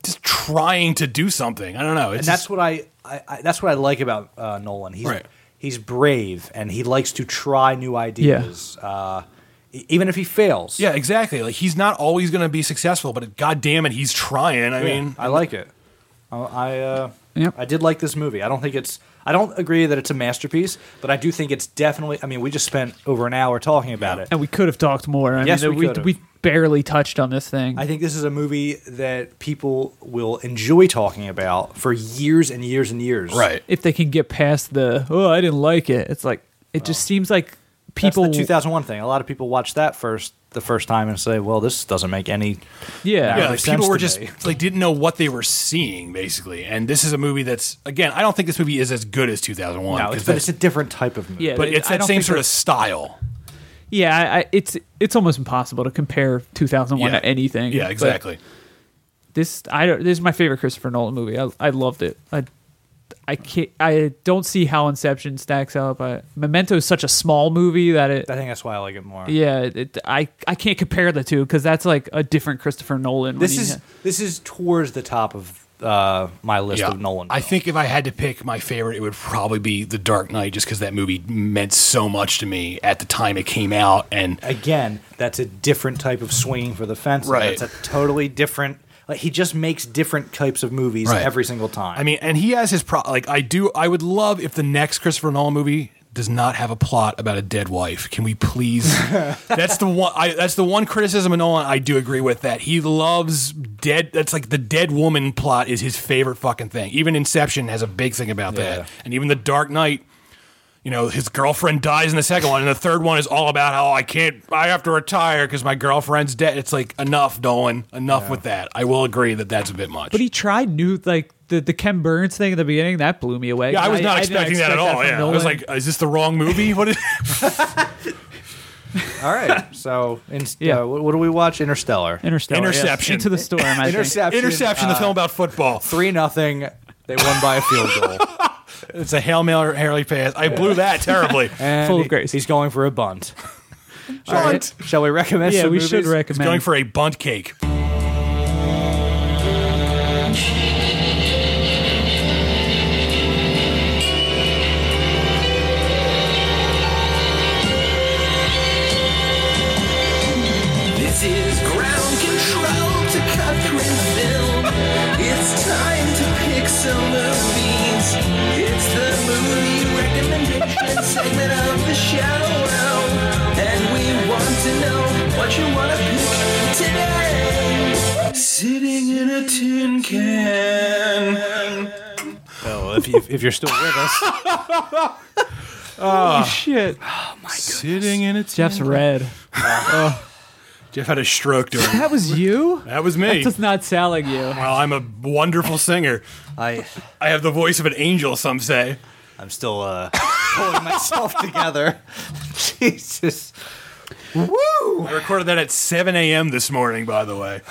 just trying to do something. I don't know. It's And that's what I, I, I that's what I like about uh, Nolan. He's Right. he's brave and he likes to try new ideas, uh, e- even if he fails. yeah, exactly. Like he's not always going to be successful, but god damn it, he's trying. I mean, I like it. I I, uh, Yep. I did like this movie. I don't think it's. I don't agree that it's a masterpiece, but I do think it's definitely. I mean, we just spent over an hour talking about it. And we could have talked more. I Yes, mean, we we, could've. we barely touched on this thing. I think this is a movie that people will enjoy talking about for years and years and years. right. if they can get past the, oh, I didn't like it. It's like, it just seems like people. That's the two thousand one thing. A lot of people watch that first the first time and say, "Well, this doesn't make any." yeah. Yeah, really like sense people were to just me. like didn't know what they were seeing basically. And this is a movie that's again, I don't think this movie is as good as two thousand one. No, it's, but it's a different type of movie. Yeah, but it- it's I that don't same think sort that- of style. Yeah, I, I, it's it's almost impossible to compare two thousand one Yeah. to anything. Yeah, But exactly. This I don't, this is my favorite Christopher Nolan movie. I I loved it. I I can't I don't see how Inception stacks up. I, Memento is such a small movie that it I think that's why I like it more. yeah it, it, I I can't compare the two because that's like a different Christopher Nolan. when This you is ha- this is towards the top of uh, my list Yeah. of Nolan. I films. think if I had to pick my favorite, it would probably be The Dark Knight, just because that movie meant so much to me at the time it came out. And again, that's a different type of swinging for the fence. Right. That's a totally different. Like he just makes different types of movies Right. every single time. I mean, and he has his pro. Like I do, I would love if the next Christopher Nolan movie does not have a plot about a dead wife. Can we please? That's the one. I, that's the one criticism of Nolan I do agree with. That he loves dead. That's like the dead woman plot is his favorite fucking thing. Even Inception has a big thing about Yeah. that, and even The Dark Knight. You know, his girlfriend dies in the second one, and the third one is all about how I can't, I have to retire because my girlfriend's dead. It's like, enough, Nolan. Enough with that. I will agree that that's a bit much. but he tried new like the the Ken Burns thing at the beginning that blew me away. yeah, I was not didn't expecting that at expect all. from Yeah, I was Nolan. like, is this the wrong movie? What is all right. So, in, Yeah. uh, what, what do we watch? Interstellar. Interstellar, yes. Interception. Into the Storm. I think. Interception. Interception, the uh, film about football. Three nothing. They won by a field goal. It's a Hail Mary pass. I blew that terribly. And Full of he- grace. He's going for a bunt. Shall, All we, right. shall we recommend Yeah, some we movies? should He's recommend. going for a bunt cake. This is ground control to Cutprint Film. It's time to pick some movies. It's the movie recommendation segment of the show. And we want to know what you want to pick today. Sitting in a tin can. Oh, if, you, if you're still with us. Holy shit. Sitting in a Jeff's red. Jeff had a stroke during That was you? That was me. That does not sound like you. Well, I'm a wonderful singer. I, I have the voice of an angel, some say. I'm still uh, pulling myself together. Jesus. I recorded that at seven a.m. this morning, by the way.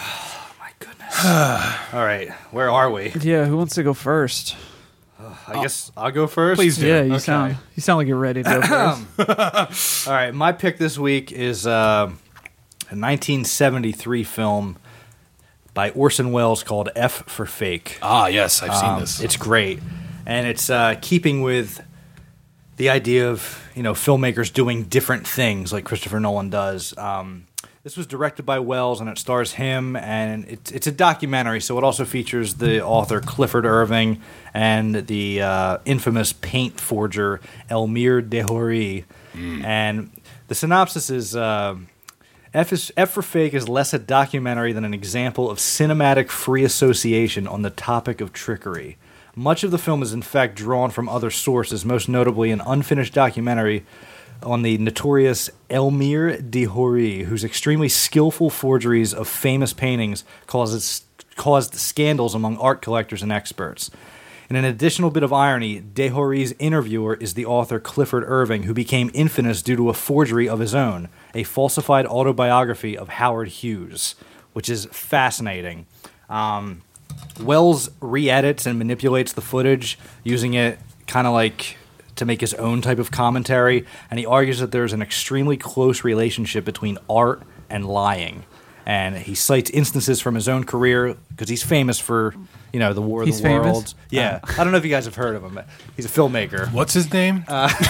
All right. Where are we? Yeah, who wants to go first? I guess I'll go first. Please do. Yeah, you Okay. sound you sound like you're ready to go first. All right. My pick this week is uh, a nineteen seventy-three film by Orson Welles called F for Fake. Ah, yes, I've seen Um, this. It's great, and it's uh, keeping with the idea of you know filmmakers doing different things like Christopher Nolan does. Um, this was directed by Wells, and it stars him, and it's it's a documentary, so it also features the author Clifford Irving and the uh, infamous paint forger Elmire Dehory, and the synopsis is. Uh, F, is, F for Fake is less a documentary than an example of cinematic free association on the topic of trickery. Much of the film is in fact drawn from other sources, most notably an unfinished documentary on the notorious Elmire Dehory, whose extremely skillful forgeries of famous paintings causes, caused scandals among art collectors and experts. In an additional bit of irony, Dehory's interviewer is the author Clifford Irving, who became infamous due to a forgery of his own, a falsified autobiography of Howard Hughes, which is fascinating. Um, Wells re-edits and manipulates the footage, using it kind of like to make his own type of commentary, and he argues that there's an extremely close relationship between art and lying. and he cites instances from his own career because he's famous for, you know, the War of He's the famous? Worlds. Yeah, I don't know if you guys have heard of him. But he's a filmmaker. What's his name?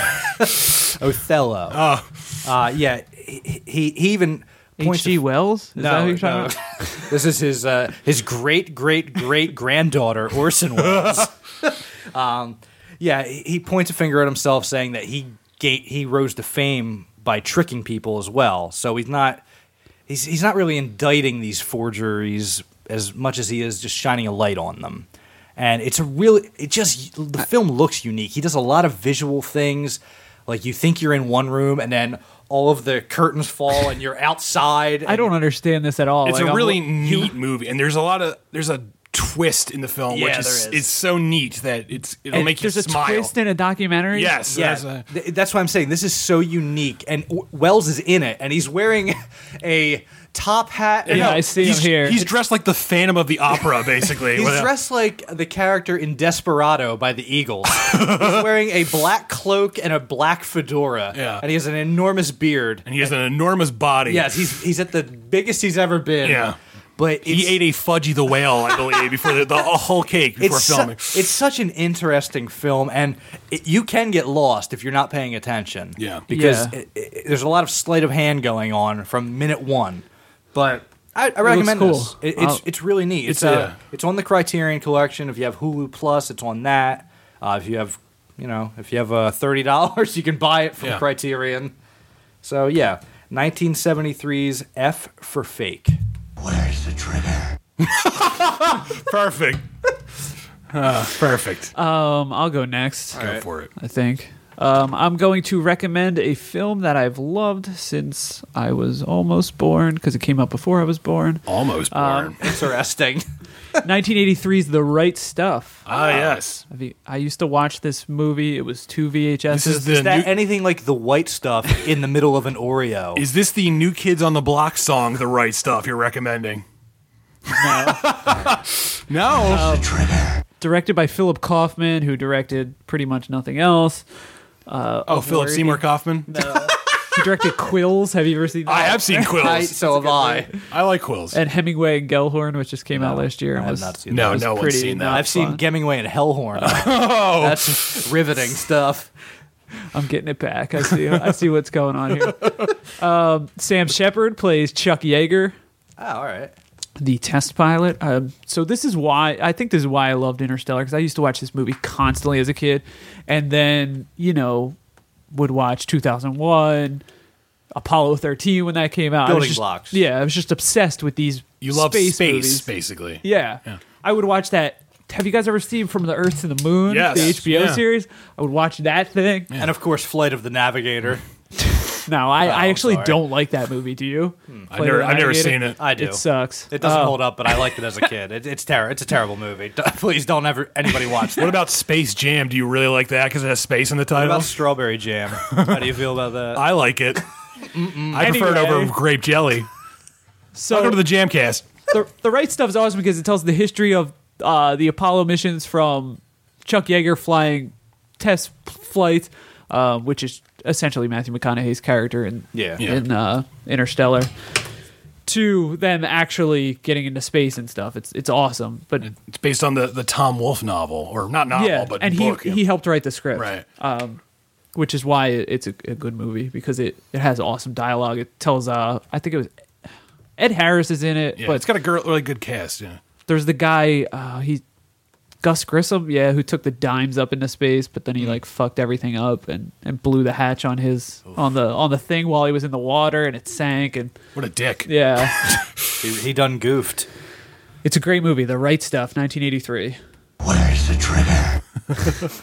Othello. oh, Uh, yeah, he, he, he even points H G. to- Wells? Is that who No, you're talking no. about? This is his uh, his great great great granddaughter Orson Welles. um, yeah, he he points a finger at himself, saying that he ga- he rose to fame by tricking people as well. So he's not he's he's not really indicting these forgeries as much as he is just shining a light on them. And it's a really it just the film looks unique. He does a lot of visual things. Like you think you're in one room and then all of the curtains fall and you're outside. I don't understand this at all. it's Like, a I'm really lo- neat movie, and there's a lot of there's a twist in the film, Yeah, which is, there is. is so neat that it's it'll and make you There's smile. a twist in a documentary? Yes, Yeah, there's a- th- that's why I'm saying this is so unique. And W- Wells is in it, and he's wearing a top hat. Yeah, No, I see him he's, here. he's dressed like the Phantom of the Opera, basically. He's with a- dressed like the character in Desperado by the Eagles. He's wearing a black cloak and a black fedora. Yeah. And he has an enormous beard. and he has an enormous body. Yes, he's he's at the biggest he's ever been. Yeah. But He it's, ate a Fudgy the Whale, I believe, before the, the a whole cake before it's, su- filming. it's such an interesting film, and it, you can get lost if you're not paying attention. Yeah. because Yeah. It, it, there's a lot of sleight of hand going on from minute one. But I, I recommend cool. this. It, it's I'll- it's really neat. It's It's, uh, yeah. it's on the Criterion Collection. If you have Hulu Plus, it's on that. Uh, if you have you know if you have uh, thirty dollars, you can buy it from Yeah. Criterion. So yeah, nineteen seventy-three's F for Fake. Where's the trigger? Perfect. Uh, perfect. Um, I'll go next. Go for it. I think. Um, I'm going to recommend a film that I've loved since I was almost born, because it came out before I was born. Almost Um, born. Interesting. nineteen eighty-three's The Right Stuff. ah, yes. Have you- I used to watch this movie. It was two V H Ss. This is the Is that new, anything like the white stuff in the middle of an Oreo? is this the New Kids on the Block song, The Right Stuff, you're recommending? No. The trigger. Directed by Philip Kaufman, who directed pretty much nothing else. Uh, oh, Philip Worthy. Seymour Kaufman? He directed Quills. Have you ever seen that? I have seen Quills. I, so have I. I like Quills. And Hemingway and Gellhorn, which just came out last year. I and have was, not seen no, that. was no one's pretty seen that. not I've seen fun. Hemingway and Hellhorn. Oh, That's riveting stuff. I'm getting it back. I see. I see what's going on here. Um, Sam Shepard plays Chuck Yeager, Oh, all right. the test pilot. Um, so this is why I think this is why I loved Interstellar, because I used to watch this movie constantly as a kid, and then you know would watch two thousand one, Apollo thirteen when that came out. I was Building just- blocks. Yeah, I was just obsessed with these. you love space, space, movies. basically. Yeah. Yeah. I would watch that. Have you guys ever seen From the Earth to the Moon? Yes. The H B O Yeah. series? I would watch that thing. And of course, Flight of the Navigator. No, I, I Oh, actually sorry. don't like that movie. Do you? I've never, I've never seen it. I do. It sucks. It doesn't Oh. hold up, but I liked it as a kid. It, it's ter- It's a terrible movie. D- Please don't ever anybody watch that. What about Space Jam? Do you really like that because it has space in the What title? about Strawberry Jam? How do you feel about that? I like it. I prefer it Anyway. over grape jelly. So Welcome to the Jamcast. the, the right stuff is awesome because it tells the history of uh, the Apollo missions from Chuck Yeager flying test flight, uh, which is essentially Matthew McConaughey's character in Yeah. Yeah. in uh, Interstellar, to them actually getting into space and stuff. It's it's awesome, but It's based on the, the Tom Wolfe novel, or not novel, yeah, but and book. he yeah. he helped write the script, Right. Um, which is why it- it's a, a good movie, because it, it has awesome dialogue. It tells uh, I think it was Ed Harris is in it, yeah, but it's got a girl, really good cast. Yeah. there's the guy uh he Gus Grissom, yeah, who took the dimes up into space, but then he like fucked everything up and, and blew the hatch on his on the on the thing while he was in the water, and it sank. And What a dick. yeah, He, he done goofed. it's a great movie. The Right Stuff, nineteen eighty-three. Where's the trigger?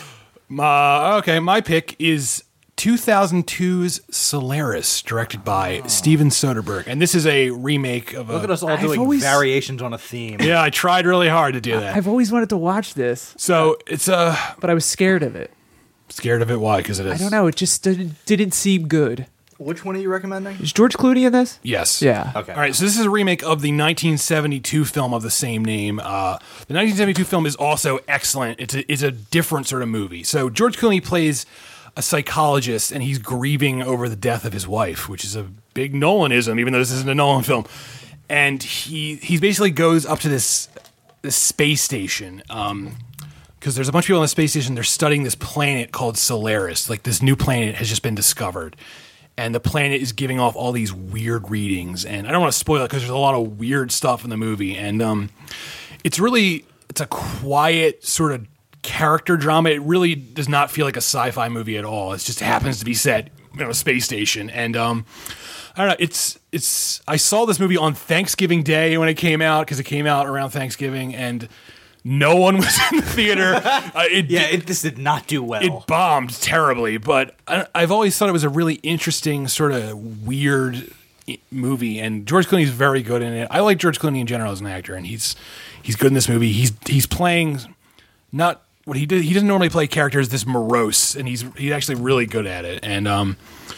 Uh, okay, my pick is two thousand two's Solaris, directed by Steven Soderbergh, and this is a remake of a. Look at us all I've doing always- variations on a theme. Yeah, I tried really hard to do that. I've always wanted to watch this, So it's uh but I was scared of it. scared of it. Why? Because it is. I don't know. It just didn't, didn't seem good. Which one are you recommending? Is George Clooney in this? Yes. Yeah. Okay. All right, so this is a remake of the nineteen seventy-two film of the same name. Uh, the nineteen seventy-two film is also excellent. It's a, it's a different sort of movie. So George Clooney plays a psychologist, and he's grieving over the death of his wife, which is a big Nolanism, even though this isn't a Nolan film. and he he basically goes up to this this space station. Um, because there's a bunch of people on the space station. They're studying this planet called Solaris. Like this new planet has just been discovered. And the planet is giving off all these weird readings. And I don't want to spoil it because there's a lot of weird stuff in the movie. And um, it's really, it's a quiet sort of character drama. It really does not feel like a sci-fi movie at all. It just happens to be set in a space station. And um, I don't know, it's, it's, I saw this movie on Thanksgiving Day when it came out because it came out around Thanksgiving. And no one was in the theater. Uh, it Yeah, did, it, this did not do well. it bombed terribly, but I, I've always thought it was a really interesting, sort of weird i- movie. And George Clooney's very good in it. I like George Clooney in general as an actor, and he's he's good in this movie. He's he's playing not what he did. He doesn't normally play characters this morose, and he's he's actually really good at it. And um,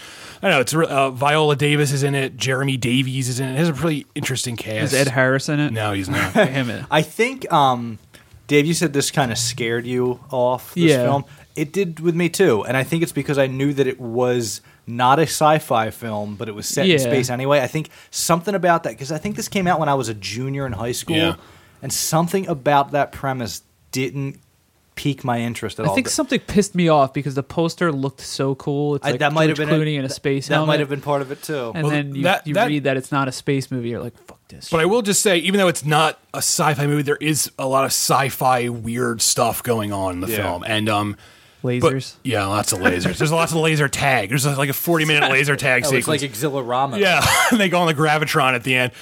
I don't know. It's uh, Viola Davis is in it. Jeremy Davies is in it. It has a pretty interesting cast. Is Ed Harris in it? No, he's not. Damn it. I think, um, Dave, you said this kind of scared you off this Yeah. film. It did with me too, and I think it's because I knew that it was not a sci-fi film, but it was set Yeah. in space anyway. I think something about that, because I think this came out when I was a junior in high school, Yeah. and something about that premise didn't pique my interest at I all. think But something pissed me off because the poster looked so cool. It's I- like that might have George been Clooney in a space That helmet. might have been part of it too. And Well, then you, that- you that- read that it's not a space movie. You're like, fuck this. But I will just say, even though it's not a sci-fi movie, there is a lot of sci-fi weird stuff going on in the Yeah. film, and um, but- Lasers. yeah, lots of lasers. There's lots of laser tag. There's like a forty minute laser tag Oh, it's sequence. like Exhilarama. Yeah, and they go on the gravitron at the end,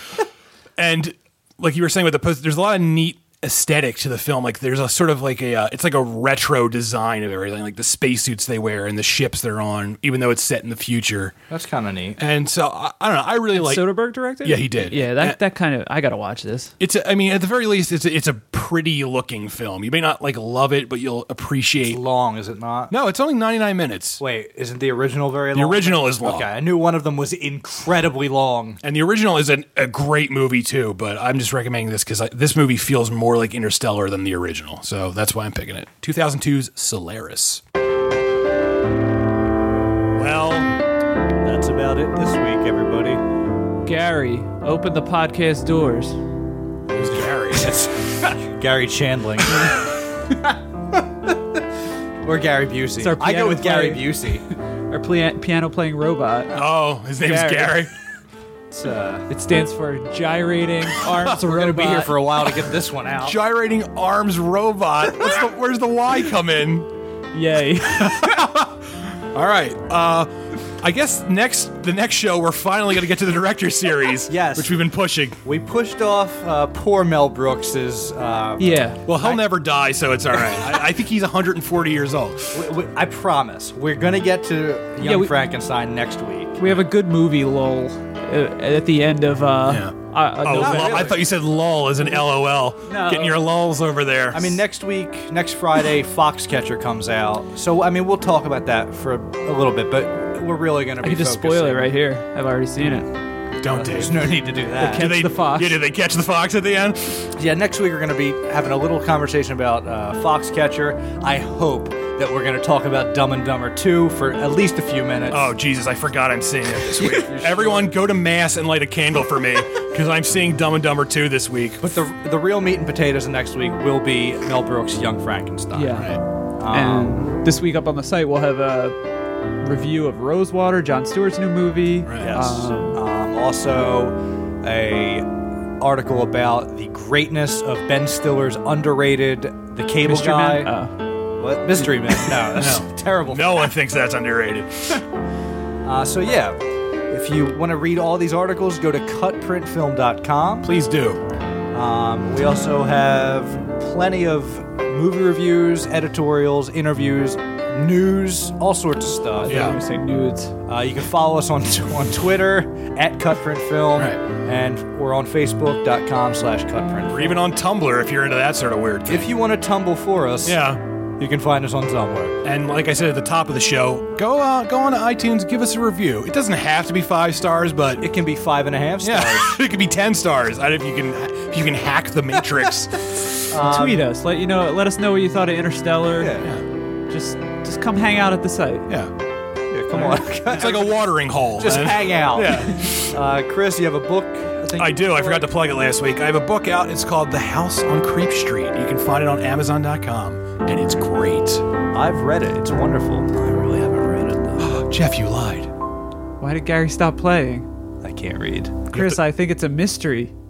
and like you were saying with the post, there's a lot of neat aesthetic to the film. Like there's a sort of like a uh, it's like a retro design of everything, like the spacesuits they wear and the ships they're on, even though it's set in the future. That's kind of neat. And so I, I don't know. I really like. Soderbergh directed? Yeah, he did. Yeah, that, And- that kind of, I got to watch this. It's, a, I mean, at the very least, it's a, it's a pretty looking film. You may not like love it, but you'll appreciate. It's long, is it not? No, it's only ninety-nine minutes. Wait, isn't the original very The long? original is long. Okay, I knew one of them was incredibly long. And the original is an, a great movie too, but I'm just recommending this because this movie feels more like Interstellar than the original. So that's why I'm picking it. two thousand two's Solaris. Well, That's about it this week, everybody. Gary, open the podcast doors. who's Gary? Gary Chandling. Or Gary Busey. our I go piano with Gary player. Busey. Our plia- piano playing robot. Oh, his name's Gary. Gary. It's, uh, It stands for gyrating arms we're going to robot. be here for a while to get this one out. Gyrating arms robot. What's the, where's the Y come in? Yay. All right. Uh, I guess next the next show we're finally going to get to the director series. Yes. which we've been pushing. We pushed off uh, poor Mel Brooks's. Uh, Yeah. Well, he'll never die, so it's all right. I, I think he's one hundred forty years old. we- we- I promise. We're going to get to Young Yeah, we- Frankenstein next week. We have a good movie lull uh, at the end of. Uh, Yeah. uh, uh, Oh, November. lol. I thought you said lol as an LOL. No. Getting your lulls over there. I mean, next week, next Friday, Foxcatcher comes out. So, I mean, we'll talk about that for a little bit, but we're really going to I be can just spoil it focusing- right here. I've already seen it. don't There's Dave. no need to do that. Catch Did they, the fox. Yeah, did they catch the fox at the end? Yeah, next week we're going to be having a little conversation about uh, Foxcatcher. I hope that we're going to talk about Dumb and Dumber two for at least a few minutes. Oh, Jesus, I forgot I'm seeing it this week. Everyone go to Mass and light a candle for me, because I'm seeing Dumb and Dumber two this week. But the the real meat and potatoes next week will be Mel Brooks' Young Frankenstein. Yeah. Right. And this week up on the site, we'll have a review of Rosewater, Jon Stewart's new movie. Right. Yes. Um, Um, also, a article about the greatness of Ben Stiller's underrated The Cable Mystery Guy. Man? Oh. What? Mystery Man. No, that's No. terrible. No one thinks that's underrated. Uh, so, yeah, if you want to read all these articles, go to cut print film dot com. Please do. Um, we also have plenty of movie reviews, editorials, interviews, news, all sorts of stuff. Yeah. I'm going to say nudes. Uh, you can follow us on on Twitter at cutprintfilm, Right. and we're on Facebook.com slash cutprintfilm. Or even on Tumblr if you're into that sort of weird thing. If you want to tumble for us, Yeah. you can find us on Tumblr. And like I said at the top of the show, go uh, go on to iTunes, give us a review. It doesn't have to be five stars, but It can be five and a half stars. yeah, it could be ten stars. I don't know if you can if you can hack the Matrix. Tweet us. Let you know. Let us know what you thought of Interstellar. Yeah. Just, just come hang out at the site. Yeah, Yeah, come on. it's like a watering hole. Just man. hang out. Yeah. Uh, Chris, you have a book think I do. I forgot to plug it last week. I have a book out. It's called The House on Creep Street. You can find it on Amazon dot com, and it's great. I've read it. It's wonderful. I really haven't read it though. Jeff, you lied. Why did Gary stop playing? I can't read. Chris, I think it's a mystery.